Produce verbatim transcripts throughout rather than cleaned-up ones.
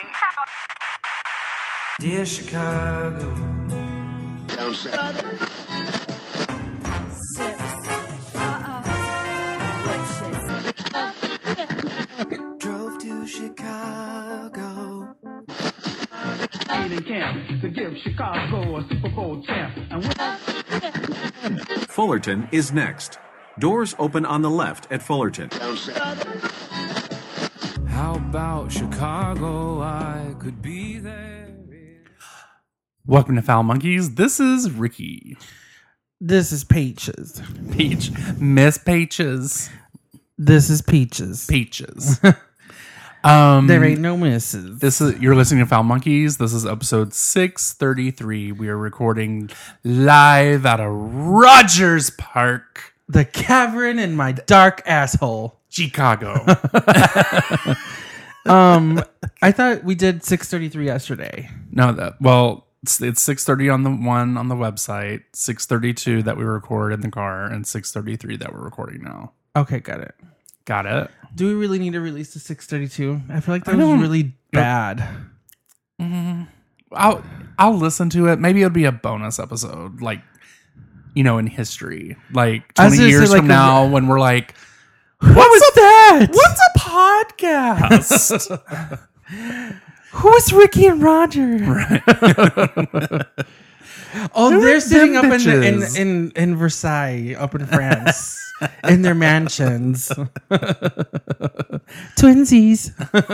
Dear Chicago. Drove to Chicago. In camp to give Chicago a Super Bowl champ. And Fullerton is next. Doors open on the left at Fullerton. How about Chicago? I could be there. Welcome to Foul Monkeys. This is Ricky. This is Peaches. Peach. Miss Peaches. This is Peaches. Peaches. um, There ain't no misses. This is you're listening to Foul Monkeys. This is episode six thirty-three. We are recording live out of Rogers Park, The cavern in my dark asshole. Chicago. Um, I thought we did six thirty-three yesterday. No, that well, it's, it's six thirty on the one on the website, six thirty-two that we record in the car, and six thirty-three that we're recording now. Okay, got it. Got it. Do we really need to release the six thirty-two? I feel like I that was don't- really bad. I'll I'll listen to it. Maybe it'll be a bonus episode, like you know, in history, like I was twenty gonna say, years like, from a- now, when we're like, What was that? "What's a podcast?" Who's Ricky and Roger? Oh, Who they're are sitting up them in, the, in bitches? in in Versailles, up in France, in their mansions. Twinsies.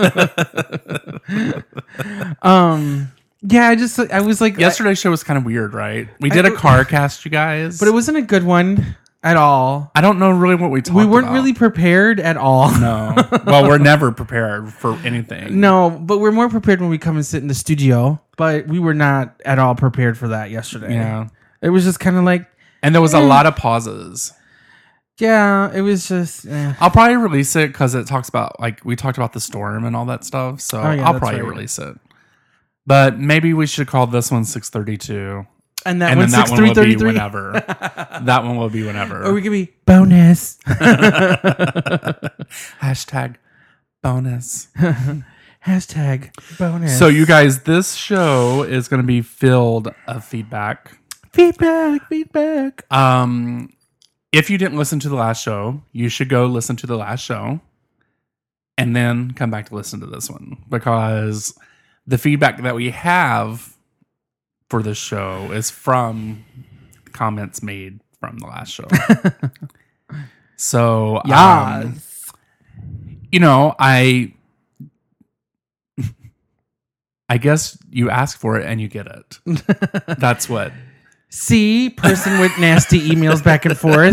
um. Yeah, I just I was like Yesterday's show was kind of weird, right? We did I- a car cast, you guys, but it wasn't a good one at all. I don't know really what we talked. We weren't about. really prepared at all. No. Well, we're never prepared for anything. No, but we're more prepared when we come and sit in the studio. But we were not at all prepared for that yesterday. Yeah. It was just kind of like, And there was a Eh. lot of pauses. yeah, it was just. Eh. I'll probably release it because it talks about, like, we talked about the storm and all that stuff. So Oh, yeah, I'll that's probably right. release it. But maybe we should call this one six thirty-two. And that And one then that six one three will thirty be three. whenever. That one will be whenever. Or we could be bonus. Hashtag bonus. Hashtag bonus. So you guys, this show is going to be filled of feedback. feedback, feedback. Um, if you didn't listen to the last show, you should go listen to the last show and then come back to listen to this one, because the feedback that we have for this show is from comments made from the last show. So, Yeah. um, you know, I, I guess you ask for it and you get it. That's what. See, person with nasty emails back and forth.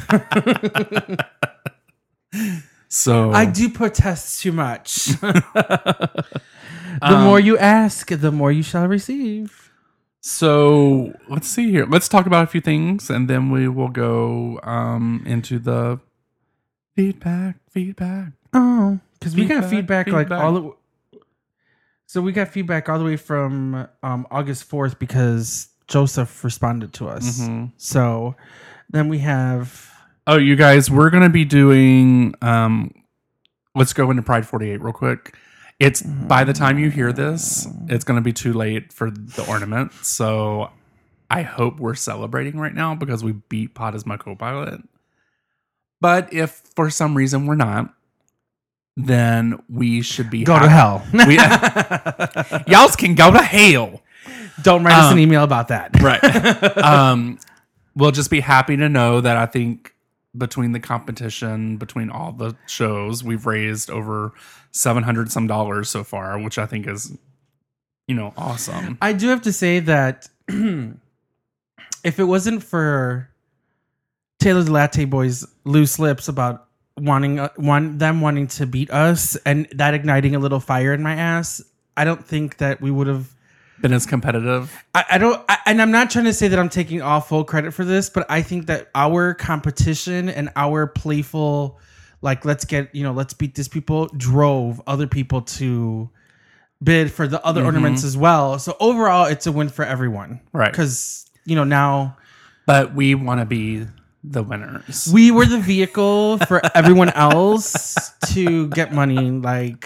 So I do protest too much. The Um, more you ask, the more you shall receive. So let's see here. Let's talk about a few things, and then we will go um, into the feedback. Feedback. Oh, because we got Feedback, feedback, like feedback. all the. So we got feedback all the way from um, August fourth because Joseph responded to us. Mhm. So then we have. Oh, you guys, we're gonna be doing. Um, let's go into Pride forty-eight real quick. It's by the time you hear this, it's gonna be too late for the ornament. So I hope we're celebrating right now because we beat Pot as my co-pilot. But if for some reason we're not, then we should be Go to happy. hell. We, y'all can go to hell. Don't write us Um, an email about that. Right. um, we'll just be happy to know that I think between the competition, between all the shows, we've raised over seven hundred some dollars so far, which I think is, you know, awesome. I do have to say that if it wasn't for Taylor the Latte Boys' loose lips about wanting uh, want them wanting to beat us and that igniting a little fire in my ass, I don't think that we would have. Been as competitive. I, I don't, I, and I'm not trying to say that I'm taking all full credit for this, but I think that our competition and our playful, like, let's get, you know, let's beat these people, drove other people to bid for the other Mhm. ornaments as well. So overall, it's a win for everyone. Right. Because, you know, now But we want to be the winners. we were the vehicle for everyone else to get money. Like,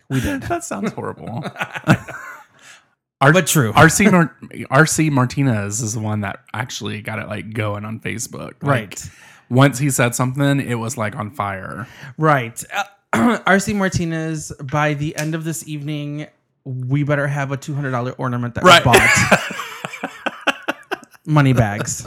We did. That sounds horrible. R- But true. R C Mar- R C Martinez is the one that actually got it like going on Facebook. Like, Right. Once he said something, it was like on fire. Right. Uh, R C Martinez, by the end of this evening, we better have a two hundred dollars ornament that Right. we bought. Money bags.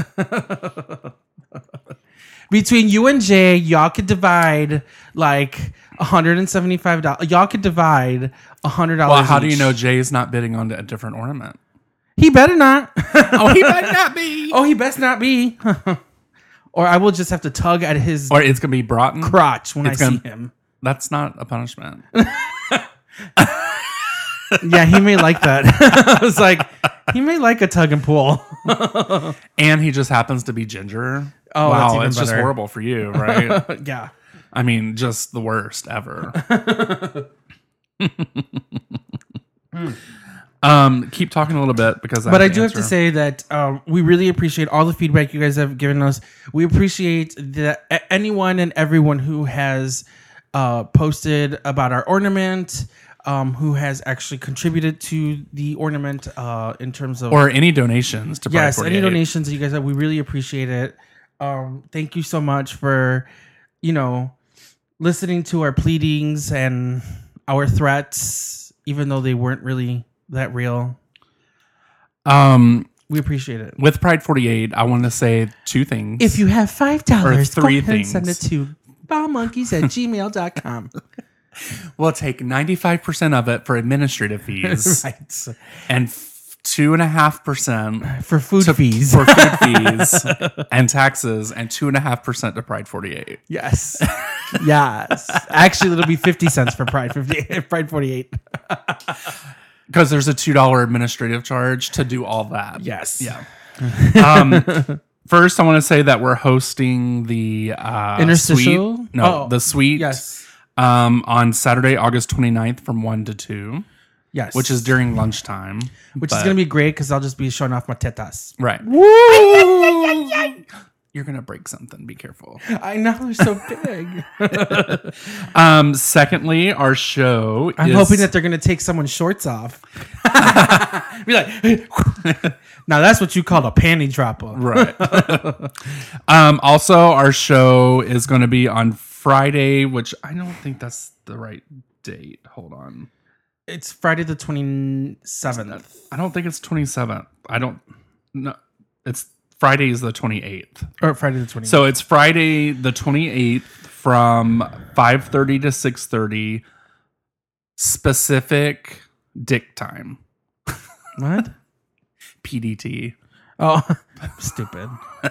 Between you and Jay, y'all could divide like one hundred seventy-five dollars. Y'all could divide one hundred dollars Well, how do you each. know Jay's not bidding on a different ornament? He better not. Oh, he might not be. Oh, he best not be. Or I will just have to tug at his Or it's gonna be Broughton. crotch when It's I gonna- see him. That's not a punishment. Yeah, he may like that. I was like, he may like a tug and pull. And he just happens to be ginger. Oh, that's wow, even it's just better. horrible for you, right? Yeah. I mean, just the worst ever. um, keep talking a little bit because, I But I have do have to answer. say that um, we really appreciate all the feedback you guys have given us. We appreciate that a- anyone and everyone who has uh, posted about our ornament, um, who has actually contributed to the ornament uh, in terms of or any donations to Pride yes, any forty-eight. donations that you guys have. We really appreciate it. Um, thank you so much for, you know, listening to our pleadings and our threats, even though they weren't really that real. Um, We appreciate it. with Pride forty-eight, I want to say two things. If you have five dollars, Or three go ahead and send it things. to bowmonkeys at gmail dot com. we'll take ninety-five percent of it for administrative fees Right. and f- two and a half percent For food to- fees. for food fees and taxes, and two and a half percent to Pride forty-eight. Yes. Yes. Actually, it'll be fifty cents for Pride fifty Pride forty-eight. Because there's a two dollar administrative charge to do all that. Yes. Yeah. Um, first, I want to say that we're hosting the uh, Interstitial? suite. No, Oh, the suite. Yes. Um, on Saturday, August twenty-ninth from one to two, Yes. which is during lunchtime. Which is going to be great because I'll just be showing off my tetas. right. You're going to break something. Be careful. I know, they're so big. Um, secondly, our show I'm is, hoping that they're going to take someone's shorts off. Be like, now that's what you call a panty dropper. Right. um, also, our show is going to be on Friday, which I don't think that's the right date. Hold on. It's Friday the twenty-seventh. I don't think it's twenty-seventh. I don't no. It's Friday is the twenty-eighth. Or Friday the twenty-eighth. So it's Friday the twenty-eighth from five thirty to six thirty specific dick time. What? P D T. Oh, stupid.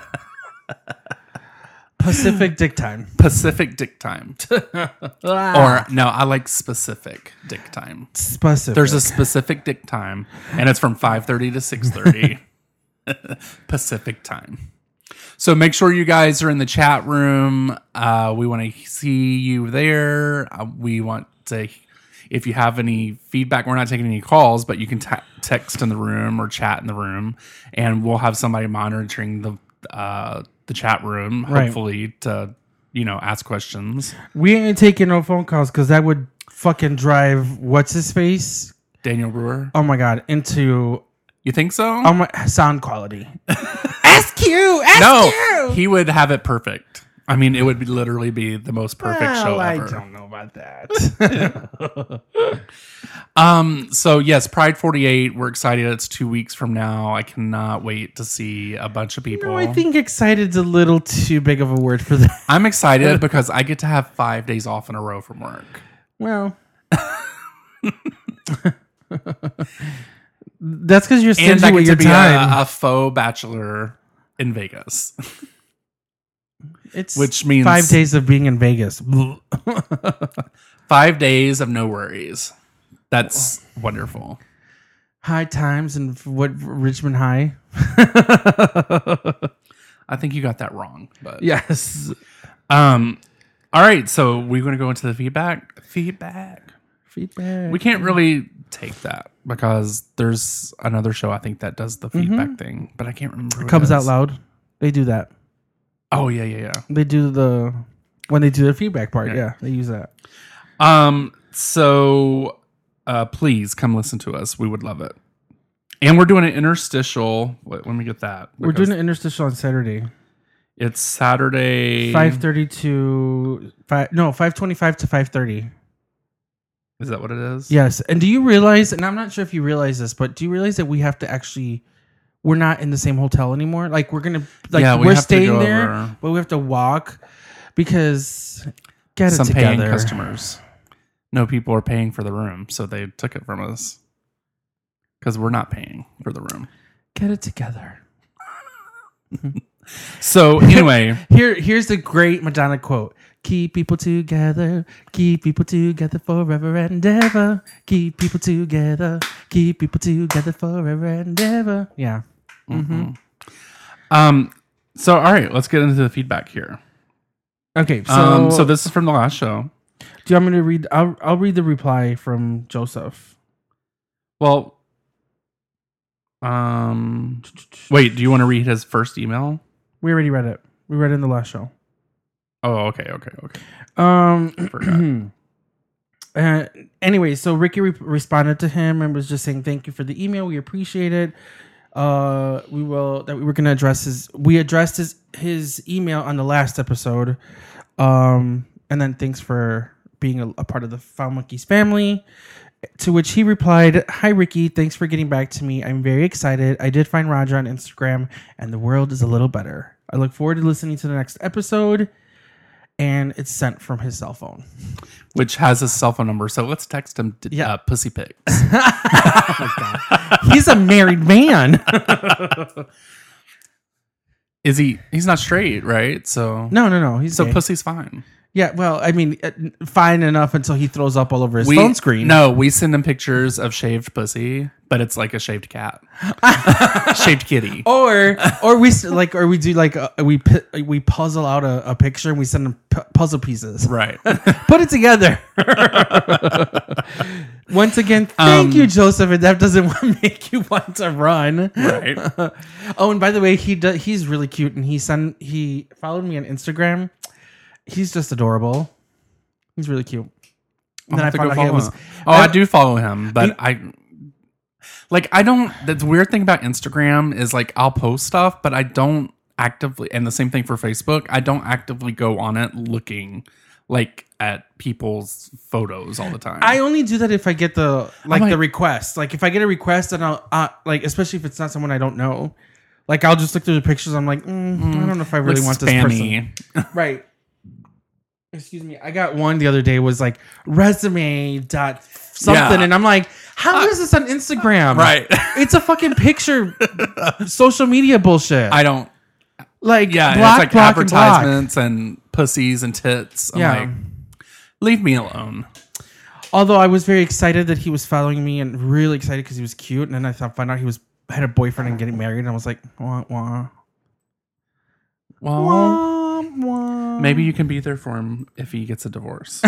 Pacific Dick Time. Pacific dick time. Ah. Or no, I like specific dick time. Specific. There's a specific dick time, and it's from five thirty to six thirty Pacific time. So make sure you guys are in the chat room. Uh, we want to see you there. Uh, we want to, if you have any feedback, we're not taking any calls, but you can ta- text in the room or chat in the room, and we'll have somebody monitoring the uh, the chat room, Right. hopefully to, you know, ask questions. We ain't taking no phone calls because that would fucking drive what's his face. Daniel Brewer, Oh my god, into you think so? oh my sound quality. Ask you, ask No, you. he would have it perfect. I mean, it would be literally be the most perfect show Well, I ever. don't know about that. Um. So yes, Pride forty-eight. We're excited. It's two weeks from now. I cannot wait to see a bunch of people. No, I think excited's a little too big of a word for that. I'm excited because I get to have five days off in a row from work. Well, that's because you're And stingy I with get your to be time. a, a faux bachelor in Vegas. it's which means- five days of being in Vegas. Five days of no worries. That's wonderful. High times and what Richmond High? I think you got that wrong, but Yes. um. All right, so we're going to go into the feedback. Feedback. Feedback. We can't really take that because there's another show I think that does the feedback thing, but I can't remember. Who Mm-hmm. Comes it out is. loud. They do that. Oh yeah, yeah, yeah. They do the when they do the feedback part. Yeah. Yeah, they use that. Um. So uh, please come listen to us. We would love it. And we're doing an interstitial. Let, let me get that. We're doing an interstitial on Saturday. It's Saturday. five thirty to five. No, five twenty-five to five thirty. Is that what it is? Yes. And do you realize? And I'm not sure if you realize this, but do you realize that we have to actually? We're not in the same hotel anymore. Like we're gonna. Like Yeah, we we're have to staying go there, over. but we have to walk because get it Some together. paying customers. No people are paying for the room, so they took it from us because we're not paying for the room. Get it together. So anyway, Here, here's the great Madonna quote: "Keep people together, keep people together forever and ever. Keep people together, keep people together forever and ever." Yeah. Mm-hmm. um, so all right, let's get into the feedback here. Okay. So, um, so this is from the last show. do you want me to read? I'll I'll read the reply from Joseph. Well, um, wait, do you want to read his first email? We already read it. We read it in the last show. Oh, okay, okay, okay. Um. uh, anyway, so Ricky re- responded to him and was just saying thank you for the email. We appreciate it. Uh, we will that we were gonna address his. We addressed his his email on the last episode. Um, and then thanks for being a, a part of the Foul Monkeys family. To which he replied, "Hi Ricky, thanks for getting back to me. I'm very excited. I did find Roger on Instagram, and the world is a little better. I look forward to listening to the next episode." And it's sent from his cell phone. Which has his cell phone number, so let's text him to, Yeah. uh, pussy pics. He's a married man. Is he? He's not straight, right? So No, no, no. He's so gay. pussy's fine. Yeah, well, I mean, uh, fine enough until he throws up all over his We, phone screen. No, we send him pictures of shaved pussy, but it's like a shaved cat, shaved kitty. Or, or we s- like, or we do like uh, we pi- we puzzle out a, a picture and we send him p- puzzle pieces. Right. Put it together. Once again, thank Um, you, Joseph. And that doesn't make you want to run. Right. Oh, and by the way, he does, he's really cute, and he sent he followed me on Instagram. He's just adorable. He's really cute. And I'll have to go he follow was- him. Oh, I do follow him, but I like I don't. The weird thing about Instagram is like I'll post stuff, but I don't actively. And the same thing for Facebook. I don't actively go on it looking like at people's photos all the time. I only do that if I get the like like- the request. Like if I get a request, and I'll uh, like especially if it's not someone I don't know. Like I'll just look through the pictures. I'm like, mm, I don't know if I really Looks want this person. spammy. Right. Excuse me. I got one the other day was like resume dot something, Yeah. and I'm like, how is this on Instagram? Right. It's a fucking picture, social media bullshit. I don't. like Yeah, and block, it's like block, and block. advertisements and, pussies and tits. I'm Yeah. like, leave me alone. Although I was very excited that he was following me, and really excited because he was cute, and then I thought found out he was had a boyfriend and getting married, and I was like, wah, wah. Well, Wah, wah. maybe you can be there for him if he gets a divorce.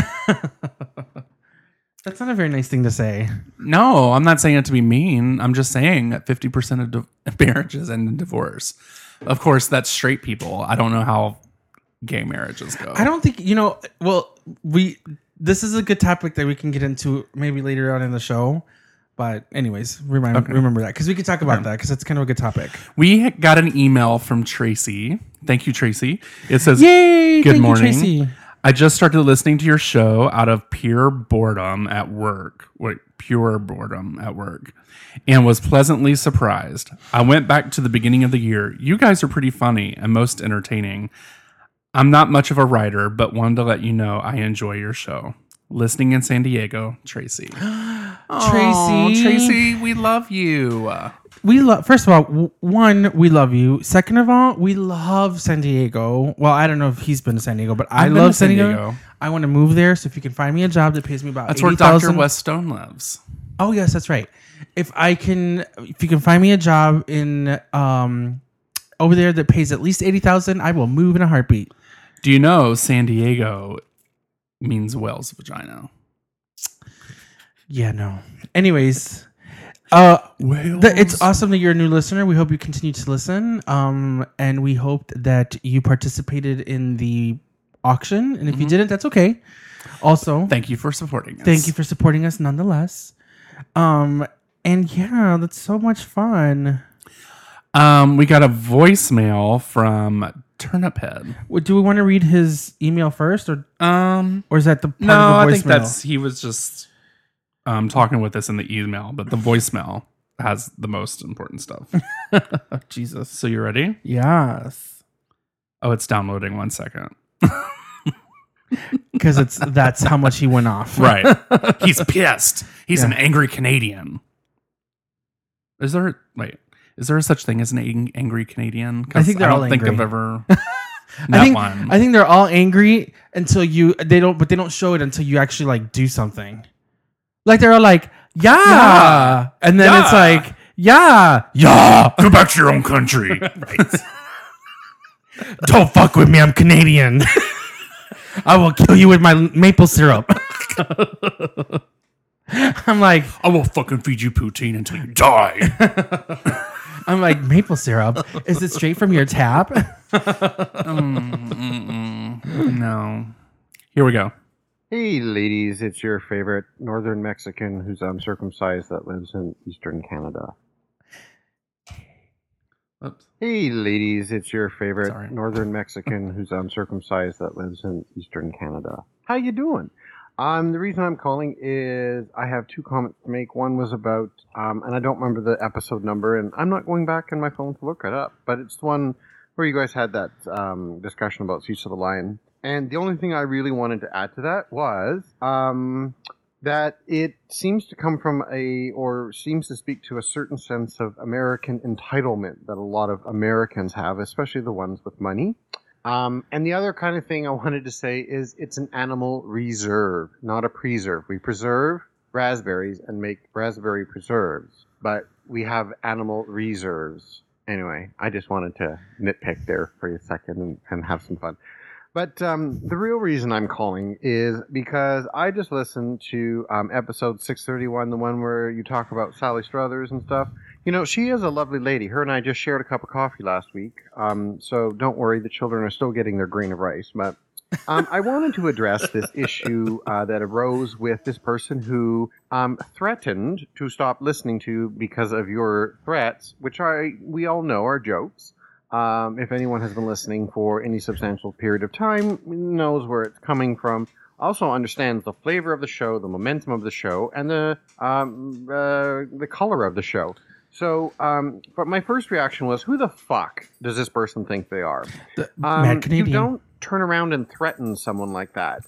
That's not a very nice thing to say. No, I'm not saying it to be mean. I'm just saying that fifty percent of di- marriages end in divorce. Of course, that's straight people. I don't know how gay marriages go. I don't think you know. Well, we this is a good topic that we can get into maybe later on in the show. But anyways, remind, Okay. remember that because we could talk about that because it's kind of a good topic. We got an email from Tracy. Thank you, Tracy. It says, Yay! Good thank morning. you, Tracy. I just started listening to your show out of pure boredom at work. Wait, pure boredom at work. And was pleasantly surprised. I went back to the beginning of the year. You guys are pretty funny and most entertaining. I'm not much of a writer, but wanted to let you know I enjoy your show. Listening in San Diego, Tracy. Aw, Tracy. Tracy, we love you. We love. First of all, w- one, we love you. Second of all, we love San Diego. Well, I don't know if he's been to San Diego, but I I've been love to San San Diego. Diego. I want to move there. So if you can find me a job that pays me about That's where eighty Doctor thousand. West Stone lives. Oh yes, that's right. If I can, if you can find me a job in um over there that pays at least eighty thousand, I will move in a heartbeat. Do you know San Diego means whale's vagina? Yeah, no. Anyways, uh, Whales. th- it's awesome that you're a new listener. We hope you continue to listen. Um, and we hope that you participated in the auction. And if mm-hmm. you didn't, that's okay. Also, thank you for supporting us. Thank you for supporting us nonetheless. Um, and yeah, that's so much fun. Um, we got a voicemail from Turnip Head. Do we want to read his email first, or um, or is that the part no? of the voicemail? I think that's he was just um talking with us in the email, but the voicemail has the most important stuff. Jesus. So you ready? Yes. Oh, it's downloading. One second. Because it's that's how much he went off. Right. He's pissed. He's Yeah. an angry Canadian. Is there wait? Is there such thing as an ang- angry Canadian? 'Cause I think they're I don't all think angry. I've ever. I think one. I think they're all angry until you they don't but they don't show it until you actually like do something. Like they're all like, yeah. Yeah. And then Yeah. it's like, yeah. Yeah. Go back to your own country. Right. Don't fuck with me, I'm Canadian. I will kill you with my maple syrup. I'm like, I will fucking feed you poutine until you die. I'm like, maple syrup? Is it straight from your tap? mm, no. Here we go. Hey ladies, it's your favorite northern Mexican who's uncircumcised that lives in eastern Canada. Oops. Hey ladies, it's your favorite Sorry. northern Mexican who's uncircumcised that lives in eastern Canada. How you doing? Um, the reason I'm calling is I have two comments to make. One was about, um, and I don't remember the episode number, and I'm not going back in my phone to look it up, but it's the one where you guys had that um, discussion about Seats of the Lion. And the only thing I really wanted to add to that was um, that it seems to come from a, or seems to speak to a certain sense of American entitlement that a lot of Americans have, especially the ones with money. Um, and the other kind of thing I wanted to say is it's an animal reserve, not a preserve. We preserve raspberries and make raspberry preserves, but we have animal reserves. Anyway, I just wanted to nitpick there for a second and, and have some fun. But um, the real reason I'm calling is because I just listened to um, episode six thirty-one, the one where you talk about Sally Struthers and stuff. You know, she is a lovely lady. Her and I just shared a cup of coffee last week. Um, so don't worry, the children are still getting their grain of rice. But um, I wanted to address this issue uh, that arose with this person who um, threatened to stop listening to because of your threats, which I we all know are jokes. Um, if anyone has been listening for any substantial period of time, knows where it's coming from. Also understands the flavor of the show, the momentum of the show, and the um, uh, the color of the show. So, um, but my first reaction was, who the fuck does this person think they are? The Um, mad Canadian. You don't turn around and threaten someone like that.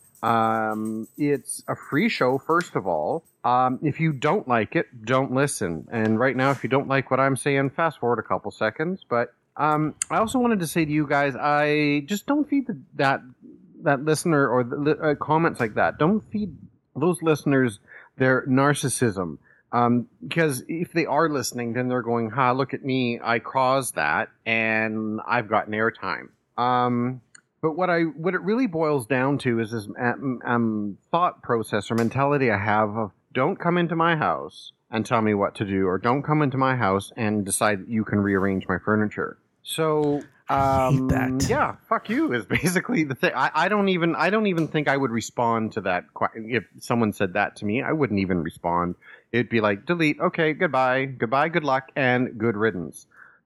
Um, it's a free show, first of all. Um, if you don't like it, don't listen. And right now, if you don't like what I'm saying, fast forward a couple seconds. But um, I also wanted to say to you guys, I just don't feed the, that that listener or the, uh, comments like that. Don't feed those listeners their narcissism. Um, because if they are listening, then they're going, ha, look at me, I caused that, and I've gotten airtime. Um, but what I, what it really boils down to is this um, um, thought process or mentality I have of, don't come into my house and tell me what to do, or don't come into my house and decide that you can rearrange my furniture. So, um, that. yeah, fuck you is basically the thing. I, I don't even, I don't even think I would respond to that. If someone said that to me, I wouldn't even respond. It'd be like, delete, okay, goodbye, goodbye, good luck, and good riddance.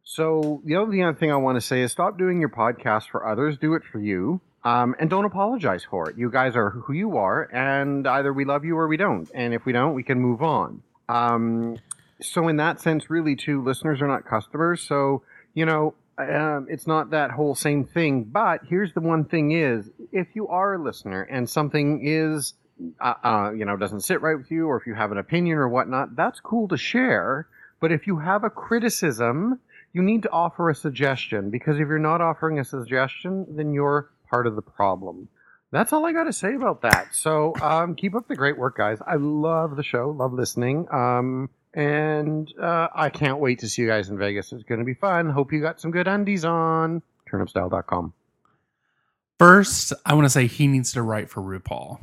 So the only other thing I want to say is stop doing your podcast for others, do it for you, um, and don't apologize for it. You guys are who you are, and either we love you or we don't. And if we don't, we can move on. Um, so in that sense, really, too, listeners are not customers. So, you know, um, it's not that whole same thing. But here's the one thing is, if you are a listener and something is... Uh, uh, you know, doesn't sit right with you, or if you have an opinion or whatnot, that's cool to share. But if you have a criticism, you need to offer a suggestion, because if you're not offering a suggestion, then you're part of the problem. That's all I got to say about that. So um, keep up the great work, guys. I love the show, love listening, um, and uh, I can't wait to see you guys in Vegas. It's going to be fun. Hope you got some good undies on. turnip style dot com. First, I want to say he needs to write for RuPaul.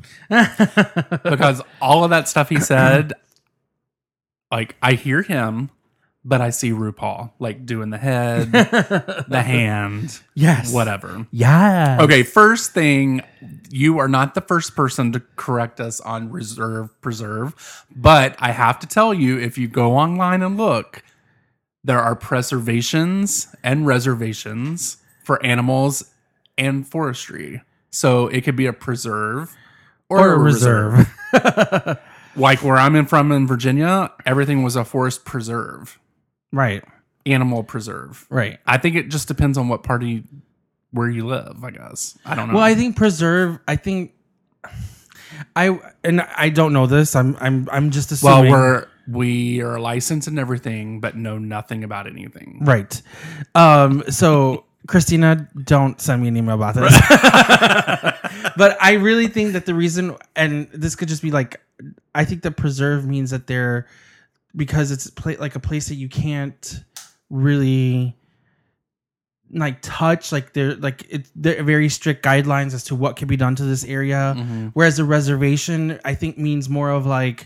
Because all of that stuff he said, like, I hear him, but I see RuPaul like doing the head, the hand, Yes. whatever. Yeah. Okay, first thing, you are not the first person to correct us on reserve preserve, but I have to tell you, if you go online and look, there are preservations and reservations for animals and forestry. So it could be a preserve or, Or a a reserve. reserve. Like where I'm in from in Virginia, everything was a forest preserve, Right. animal preserve. Right. I think it just depends on what party where you live, I guess. I don't know. Well, I think preserve. I think I and I don't know this. I'm I'm I'm just well, assuming. we're we are licensed and everything, but know nothing about anything. Right. Um. So Christina, don't send me an email about this. But I really think that the reason, and this could just be like, I think that preserve means that they're because it's pla- like a place that you can't really like touch, like they're like it's they're very strict guidelines as to what can be done to this area. Mm-hmm. Whereas a reservation, I think, means more of like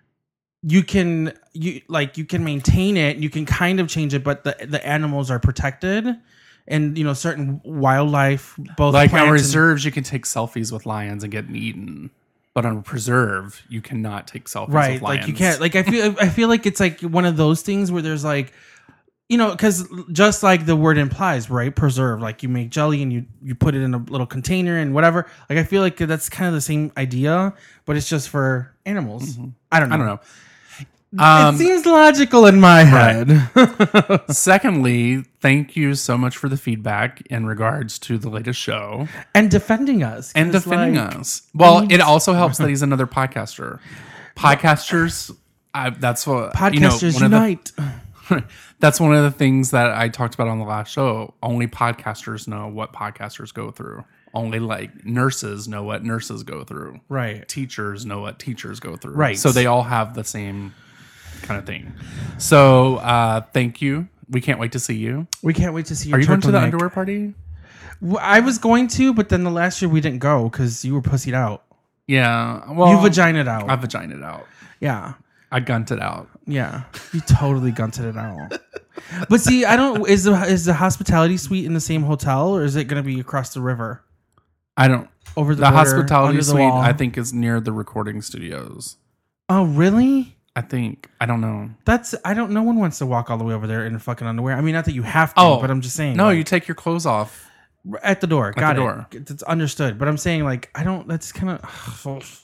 you can you like you can maintain it, you can kind of change it, but the the animals are protected, and you know certain wildlife, both Like plants on and- reserves, you can take selfies with lions and get eaten. But on a preserve, you cannot take selfies right? with lions. Like you can't. Like I feel I feel like it's like one of those things where there's like. You know, because just like the word implies, right? Preserve, like you make jelly and you, you put it in a little container and whatever. Like I feel like that's kind of the same idea, but it's just for animals. I don't know. I don't know. Um, it seems logical in my head. Secondly, thank you so much for the feedback in regards to the latest show And defending us. and 'cause, defending like, us. Well, need- it also helps that he's another podcaster. Podcasters, I, that's what you know, Podcasters one of the- unite. That's one of the things that I talked about on the last show. Only podcasters know what podcasters go through. Only like nurses know what nurses go through. Right. Teachers know what teachers go through. Right. So they all have the same kind of thing. So uh, thank you. We can't wait to see you. We can't wait to see your Are you going to the turtleneck. underwear party? W- I was going to, but then the last year we didn't go because you were pussied out. Yeah. Well, you vaginaed out. I vaginaed out. yeah. I gunted out. Yeah, you totally gunted it out. But see, I don't. Is the is the hospitality suite in the same hotel, or is it going to be across the river I don't. over the The, border, hospitality under the suite, wall? I think, is near the recording studios. Oh, really? I think. I don't know. That's I don't. No one wants to walk all the way over there in fucking underwear. I mean, not that you have to, Oh, but I'm just saying. No, like, you take your clothes off. at the door. Got the it. door. It's understood. But I'm saying, like, I don't. That's kind of.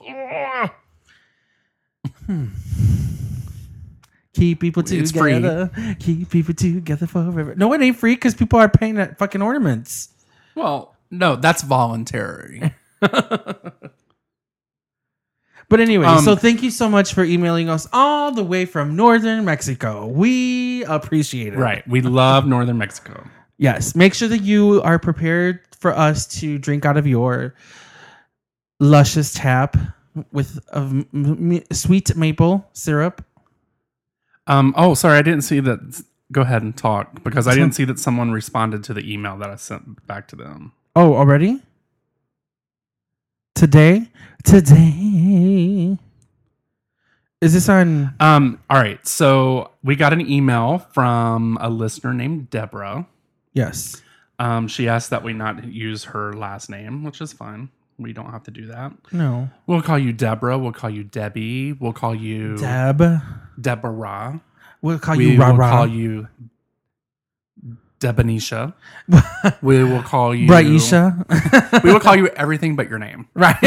hmm. Keep people It's free. together. Keep people together forever. No, it ain't free because people are paying that fucking ornaments. Well, no, that's voluntary. But anyway, Um, so thank you so much for emailing us all the way from northern Mexico. We appreciate it. Right. We love Northern Mexico. Yes. Make sure that you are prepared for us to drink out of your luscious tap with a m- m- sweet maple syrup. Um. Oh, sorry. I didn't see that. Go ahead and talk because I didn't see that someone responded to the email that I sent back to them. Oh, already? Today? Today. Is this on? Um. All right. So we got an email from a listener named Deborah. Yes. Um. She asked that we not use her last name, which is fine. We don't have to do that. No. We'll call you Deborah. We'll call you Debbie. We'll call you Deb. Deborah. We'll call We you Ra will Ra. call you Debonisha. We will call you Braisha. We will call you everything but your name. Right.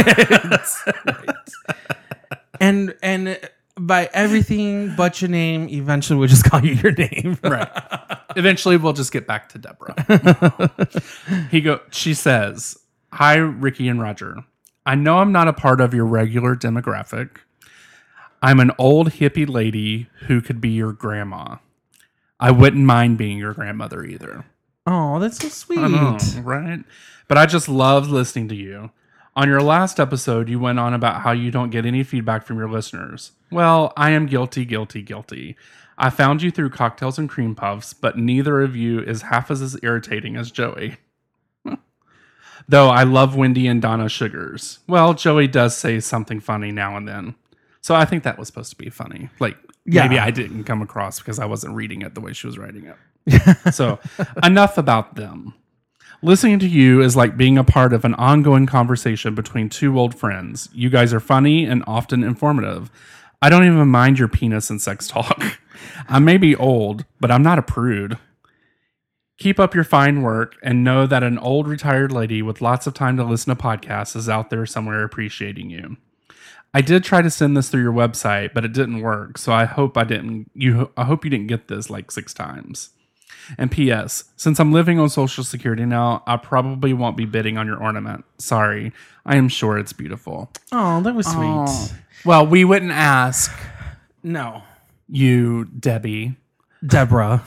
and and by everything but your name, eventually we'll just call you your name. Right. Eventually we'll just get back to Deborah. he go she says, "Hi Ricky and Roger. I know I'm not a part of your regular demographic. I'm an old hippie lady who could be your grandma. I wouldn't mind being your grandmother either." Oh, that's so sweet. I know, right? But I just love listening to you. On your last episode, you went on about how you don't get any feedback from your listeners. Well, I am guilty, guilty, guilty. I found you through Cocktails and Cream Puffs, but neither of you is half as, as irritating as Joey. Though I love Wendy and Donna Sugars. Well, Joey does say something funny now and then. So I think that was supposed to be funny. Like, Yeah. maybe I didn't come across because I wasn't reading it the way she was writing it. So enough about them. Listening to you is like being a part of an ongoing conversation between two old friends. You guys are funny and often informative. I don't even mind your penis and sex talk. I may be old, but I'm not a prude. Keep up your fine work and know that an old retired lady with lots of time to listen to podcasts is out there somewhere appreciating you. I did try to send this through your website, but it didn't work. So I hope I didn't you I hope you didn't get this like six times. And P S, since I'm living on Social Security now, I probably won't be bidding on your ornament. Sorry. I am sure it's beautiful. Oh, that was sweet. Oh. Well, we wouldn't ask No. you, Debbie. Deborah.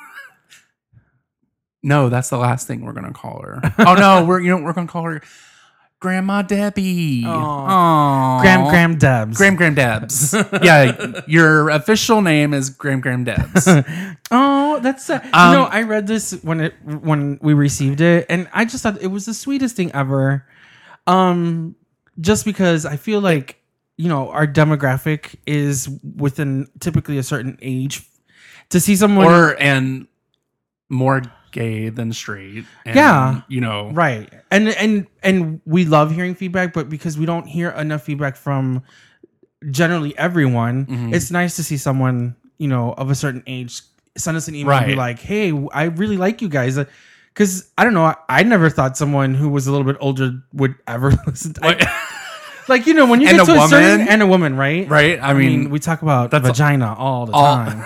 No, that's the last thing we're gonna call her. Oh no, we're you know we're gonna call her Grandma Debbie. Aw. Gram Gram Debs. Gram Gram Debs. Yeah, your official name is Gram Gram Debs. Oh, that's uh, Um, you know, I read this when it when we received it, and I just thought it was the sweetest thing ever. Um, just because I feel like, you know, our demographic is within typically a certain age. To see someone Or and more gay than straight. And, Yeah. you know, right, and and and we love hearing feedback, but because we don't hear enough feedback from generally everyone, Mhm. it's nice to see someone, you know, of a certain age send us an email and be Right. like, "Hey, I really like you guys." Because I don't know, I, I never thought someone who was a little bit older would ever listen. To, I, like, you know, when you And get a to a certain woman? and a woman, right? right? I, I mean, mean, we talk about that's vagina all the all- time.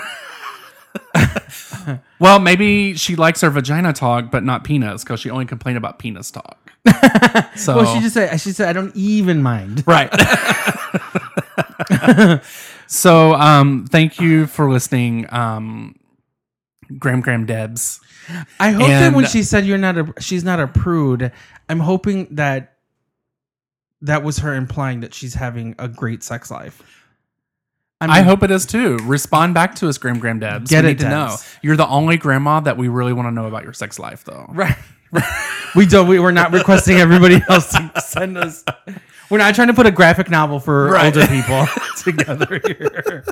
well, maybe she likes her vagina talk, but not penis, because she only complained about penis talk. So, Well, she just said, she said, I don't even mind. right. So, um, thank you for listening, um, Gram Gram Debs. I hope that when And- she said you're not a, she's not a prude, I'm hoping that that was her implying that she's having a great sex life. I, mean, hope it is too. Respond back to us, Gram Gram Debs. Get we it, need to know. Debs. You're the only grandma that we really want to know about your sex life, though. Right. we don't. We, we're not requesting everybody else to send us. We're not trying to put a graphic novel for Right. older people together here.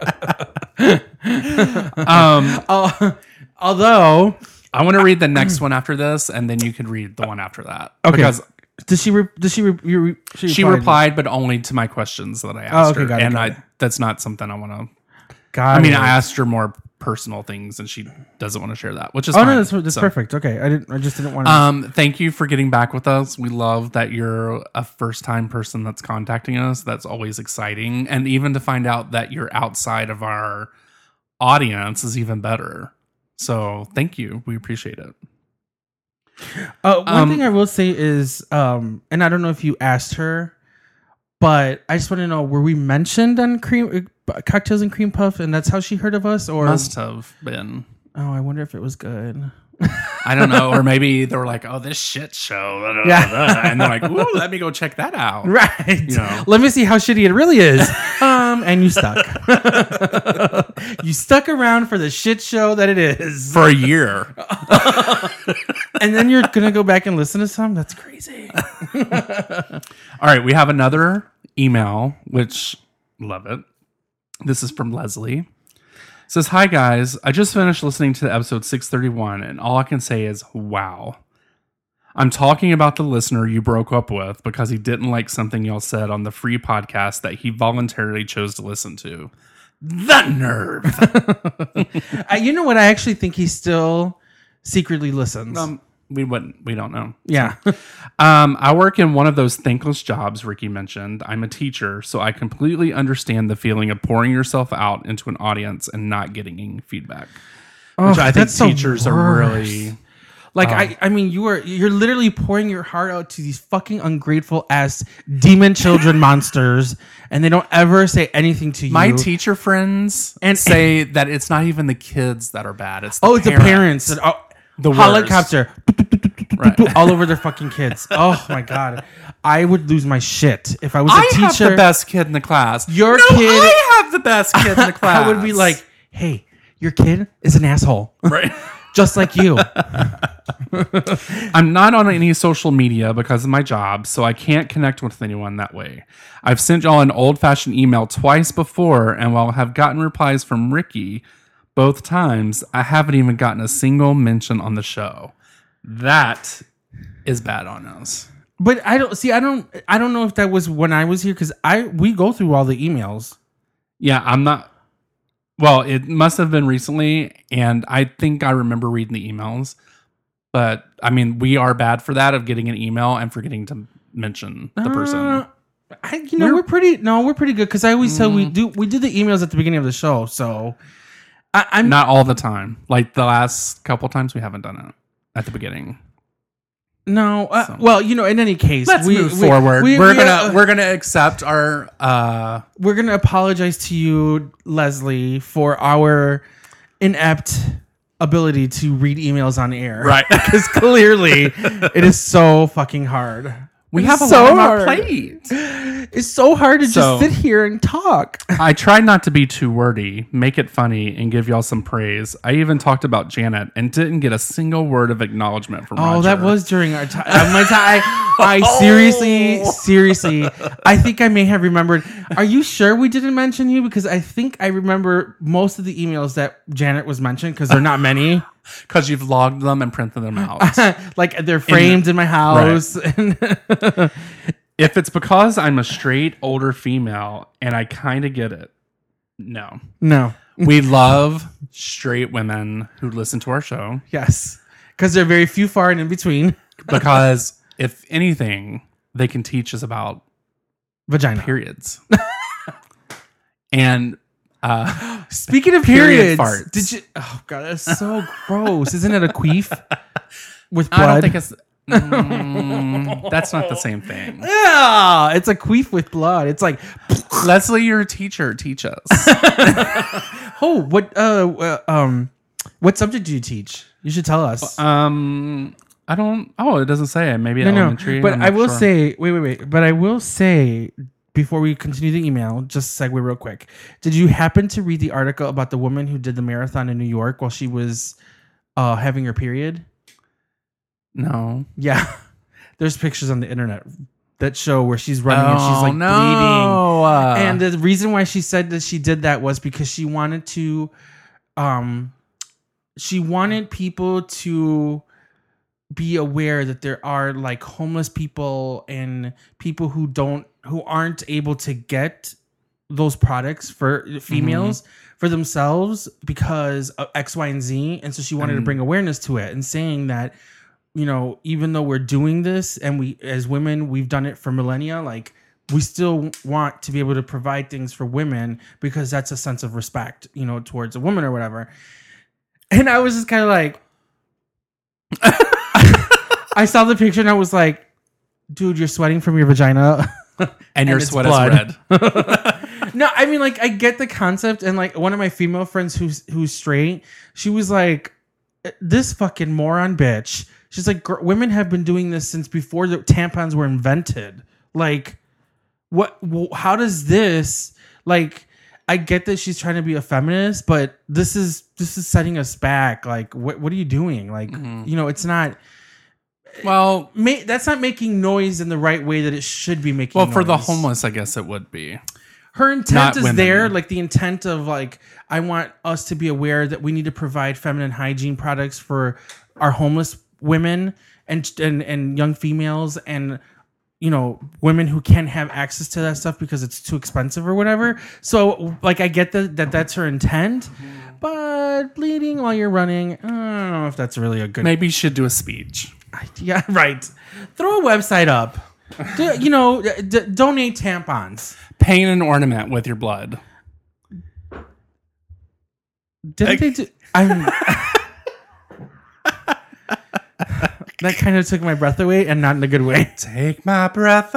Um, Uh, although, I want to read the next one after this, and then you can read the one after that. Okay. Because does she? Re, does she? Re, you re, she replied, but only to my questions that I asked Oh, okay, her, got it, and got I that's not something I want to. God, I mean, I asked her more personal things, and she doesn't want to share that, which is Oh fine. no, that's, that's So, perfect. Okay, I didn't. I just didn't want to. Um, thank you for getting back with us. We love that you're a first time person that's contacting us. That's always exciting, and even to find out that you're outside of our audience is even better. So thank you. We appreciate it. Uh, one Um, thing I will say is, um, and I don't know if you asked her, but I just want to know: were we mentioned on cream uh, cocktails and cream puff, and that's how she heard of us, or Must have been. oh, I wonder if it was good. I don't know. Or maybe they were like, oh, this shit show. blah, blah, Yeah. blah, and they're like, ooh, let me go check that out. Right. You know. Let me see how shitty it really is. um, and you stuck. You stuck around for the shit show that it is, For a year. and then you're gonna go back and listen to some. That's crazy. All right. We have another email, which love it. This is from Leslie. It says, hi guys, I just finished listening to episode six thirty-one, and all I can say is, wow. I'm talking about the listener you broke up with because he didn't like something y'all said on the free podcast that he voluntarily chose to listen to. The nerve. I, you know what? I actually think he still secretly listens. um, we wouldn't. We don't know. yeah. Um, I work in one of those thankless jobs Ricky mentioned. I'm a teacher, so I completely understand the feeling of pouring yourself out into an audience and not getting any feedback. Which Oh, I think that's the teachers are worst. really. Like Um, I, I mean, you are you're literally pouring your heart out to these fucking ungrateful ass demon children monsters, and they don't ever say anything to you. My teacher friends And- say that it's not even the kids that are bad. It's the oh, it's the parents. That, oh, The helicopter Right. all over their fucking kids. Oh my god, I would lose my shit if I was a I teacher. have the best kid in the class. Your no, kid- I have the best kid in the class. I would be like, hey, your kid is an asshole. right. just like you. I'm not on any social media because of my job, so I can't connect with anyone that way. I've sent y'all an old-fashioned email twice before, and while I have gotten replies from Ricky both times, I haven't even gotten a single mention on the show. That is bad on us. But I don't see. I don't. I don't know if that was when I was here because I we go through all the emails. Yeah, I'm not. Well, it must have been recently, and I think I remember reading the emails. But I mean, we are bad for that of getting an email and forgetting to mention the person. Uh, I, you know, we're, we're pretty. No, we're pretty good because I always mm. tell we do we do the emails at the beginning of the show. So I, I'm not all the time. Like the last couple times, we haven't done it at the beginning. No, uh, so. Well, you know, in any case, let's we, move we, forward. We, we're we, gonna uh, we're gonna accept our. Uh, we're gonna apologize to you, Leslie, for our inept ability to read emails on air, right? Because clearly, it is so fucking hard. We it's have a so lot on hard. our plate. It's so hard to so, just sit here and talk. I tried not to be too wordy, make it funny, and give y'all some praise. I even talked about Janet and didn't get a single word of acknowledgement from Oh, Roger. that was during our time. Uh, my time. I, I seriously, seriously, I think I may have remembered. Are you sure we didn't mention you? Because I think I remember most of the emails that Janet was mentioned because they're not many. Because you've logged them and printed them out. Like they're framed in, in my house. Right. If it's because I'm a straight older female and I kind of get it, no. No. We love straight women who listen to our show. Yes. Because they're very few, far, and in between. Because if anything, they can teach us about vagina periods. And uh, speaking of period periods, farts. did you? Oh god, that's so gross. Isn't it a queef with blood? I don't think it's. Mm, that's not the same thing. Yeah, it's a queef with blood. It's like Leslie, you're a teacher. Teach us. Oh, what? Uh, uh, um, what subject do you teach? You should tell us. Um, I don't. Oh, it doesn't say. Maybe no, elementary. No, but I'm I will sure. say. Wait, wait, wait. But I will say. Before we continue the email, just segue real quick. Did you happen to read the article about the woman who did the marathon in New York while she was uh, having her period? No. Yeah. There's pictures on the internet that show where she's running oh, and she's like no. bleeding. Uh, and the reason why she said that she did that was because she wanted to, um, she wanted people to be aware that there are like homeless people and people who don't who aren't able to get those products for females mm-hmm. for themselves because of X, Y, and Z. And so she wanted mm-hmm. to bring awareness to it and saying that, you know, even though we're doing this and we as women, we've done it for millennia, like we still want to be able to provide things for women because that's a sense of respect, you know, towards a woman or whatever. And I was just kind of like, I saw the picture and I was like, dude, you're sweating from your vagina. and, and your sweat blood. is red. No, I mean, like, I get the concept. And like one of my female friends who's who's straight, she was like, this fucking moron bitch. She's like, women have been doing this since before the tampons were invented. Like, what? How does this, like, I get that she's trying to be a feminist, but this is this is setting us back. Like, what what are you doing? Like, mm-hmm. you know, it's not. Well, ma- that's not making noise in the right way that it should be making. Well, noise. for the homeless, I guess it would be. Her intent Not is women. there, like the intent of like, I want us to be aware that we need to provide feminine hygiene products for our homeless women and and and young females and, you know, women who can't have access to that stuff because it's too expensive or whatever. So, like, I get that that that's her intent, mm-hmm. but bleeding while you're running, I don't know if that's really a good. Maybe you should do a speech. Yeah, right. Throw a website up. Do, you know, d- donate tampons. Paint an ornament with your blood. Didn't they do? I'm. That kind of took my breath away, and not in a good way. Take my breath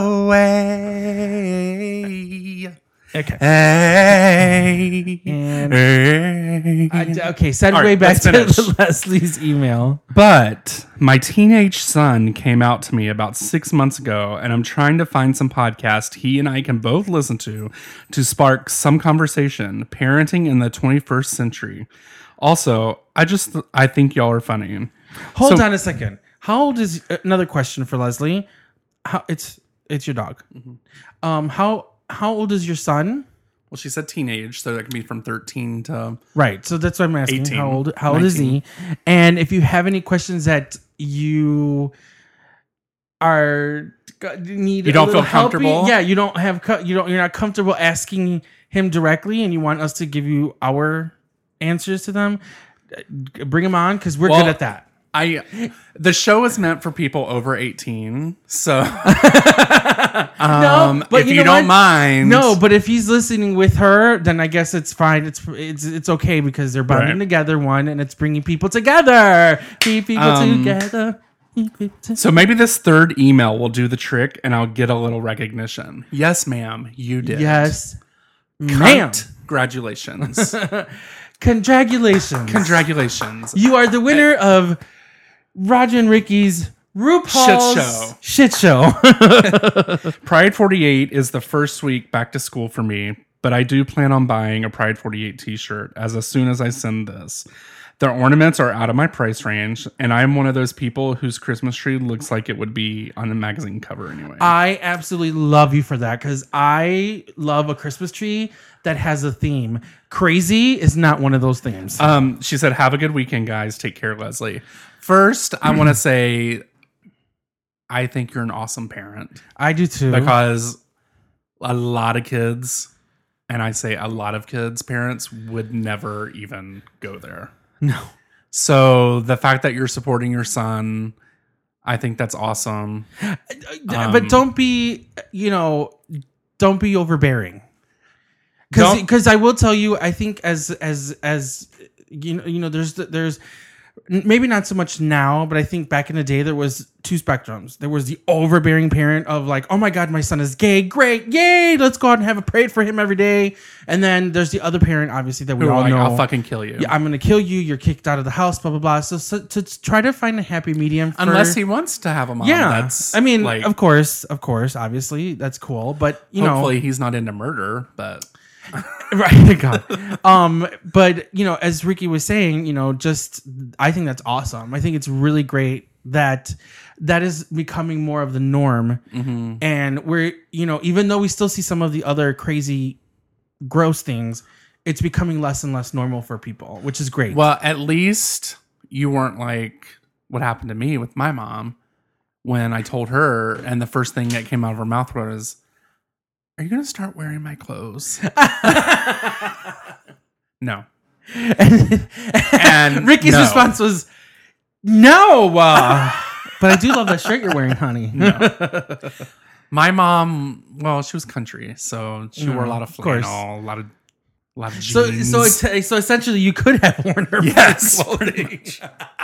away. Okay. Hey. And hey. I, okay, segue right, back to finish. Leslie's email. But my teenage son came out to me about six months ago, and I'm trying to find some podcast he and I can both listen to to spark some conversation. Parenting in the twenty-first century. Also, I just I think y'all are funny. Hold So- on a second. How old is another question for Leslie? How it's it's your dog. Mm-hmm. Um, how how old is your son? Well, she said teenage, so that can be from thirteen to. Right. So that's what I'm asking. eighteen, How old how old is he? And if you have any questions that you are need You don't a little feel help, comfortable? yeah, you don't have co- you don't you're not comfortable asking him directly, and you want us to give you our answers to them. Bring them on because we're Well, good at that. I the show is meant for people over eighteen, so um, No, but if you you, know don't what? mind, No, but if he's listening with her, then I guess it's fine. It's it's it's okay because they're bonding Right. together, one, and it's bringing people together. Keep people Um, together. Keep people together. So maybe this third email will do the trick, and I'll get a little recognition. Yes, ma'am, you did. Yes, ma'am. Congratulations, Congratulations. congratulations. You are the winner of Roger and Ricky's RuPaul's Shit show. Shit show. Pride forty-eight is the first week back to school for me, but I do plan on buying a Pride forty-eight t-shirt as, as soon as I send this. The ornaments are out of my price range, and I'm one of those people whose Christmas tree looks like it would be on a magazine cover anyway. I absolutely love you for that because I love a Christmas tree that has a theme. Crazy is not one of those themes. um, she said, have a good weekend, guys. Take care, Leslie. First, I want to say I think you're an awesome parent I do too. because a lot of kids, and I say a lot of kids, parents would never even go there. No. So the fact that you're supporting your son, I think that's awesome. but Um, don't be, you know, don't be overbearing. Don't- Because I will tell you, I think as as as you know, you know, there's there's maybe not so much now, but I think back in the day there was two spectrums. There was the overbearing parent of like, oh my god, my son is gay, great, yay, let's go out and have a parade for him every day. And then there's the other parent, obviously, that we Who are all like, know. I'll fucking kill you. Yeah, I'm gonna kill you. You're kicked out of the house. Blah blah blah. So, so to try to find a happy medium, for, Unless he wants to have a mom. yeah. That's I mean, like, of course, of course, obviously, that's cool. But you hopefully he's not into murder, but know, right? God. Um, but you know, as Ricky was saying, you know, just I think that's awesome. I think it's really great that that is becoming more of the norm, mm-hmm. and we're you know, even though we still see some of the other crazy, gross things, it's becoming less and less normal for people, which is great. well, at least you weren't like what happened to me with my mom when I told her, and the first thing that came out of her mouth was, "Are you going to start wearing my clothes?" No. and, And Ricky's no. response was, "No." Uh, but I do love that shirt you're wearing, honey. My mom, well, she was country, so she wore a lot of Of course. flannel, a lot of, a lot of So, jeans. so, it's, so essentially, you could have worn her yes, clothing. pretty much.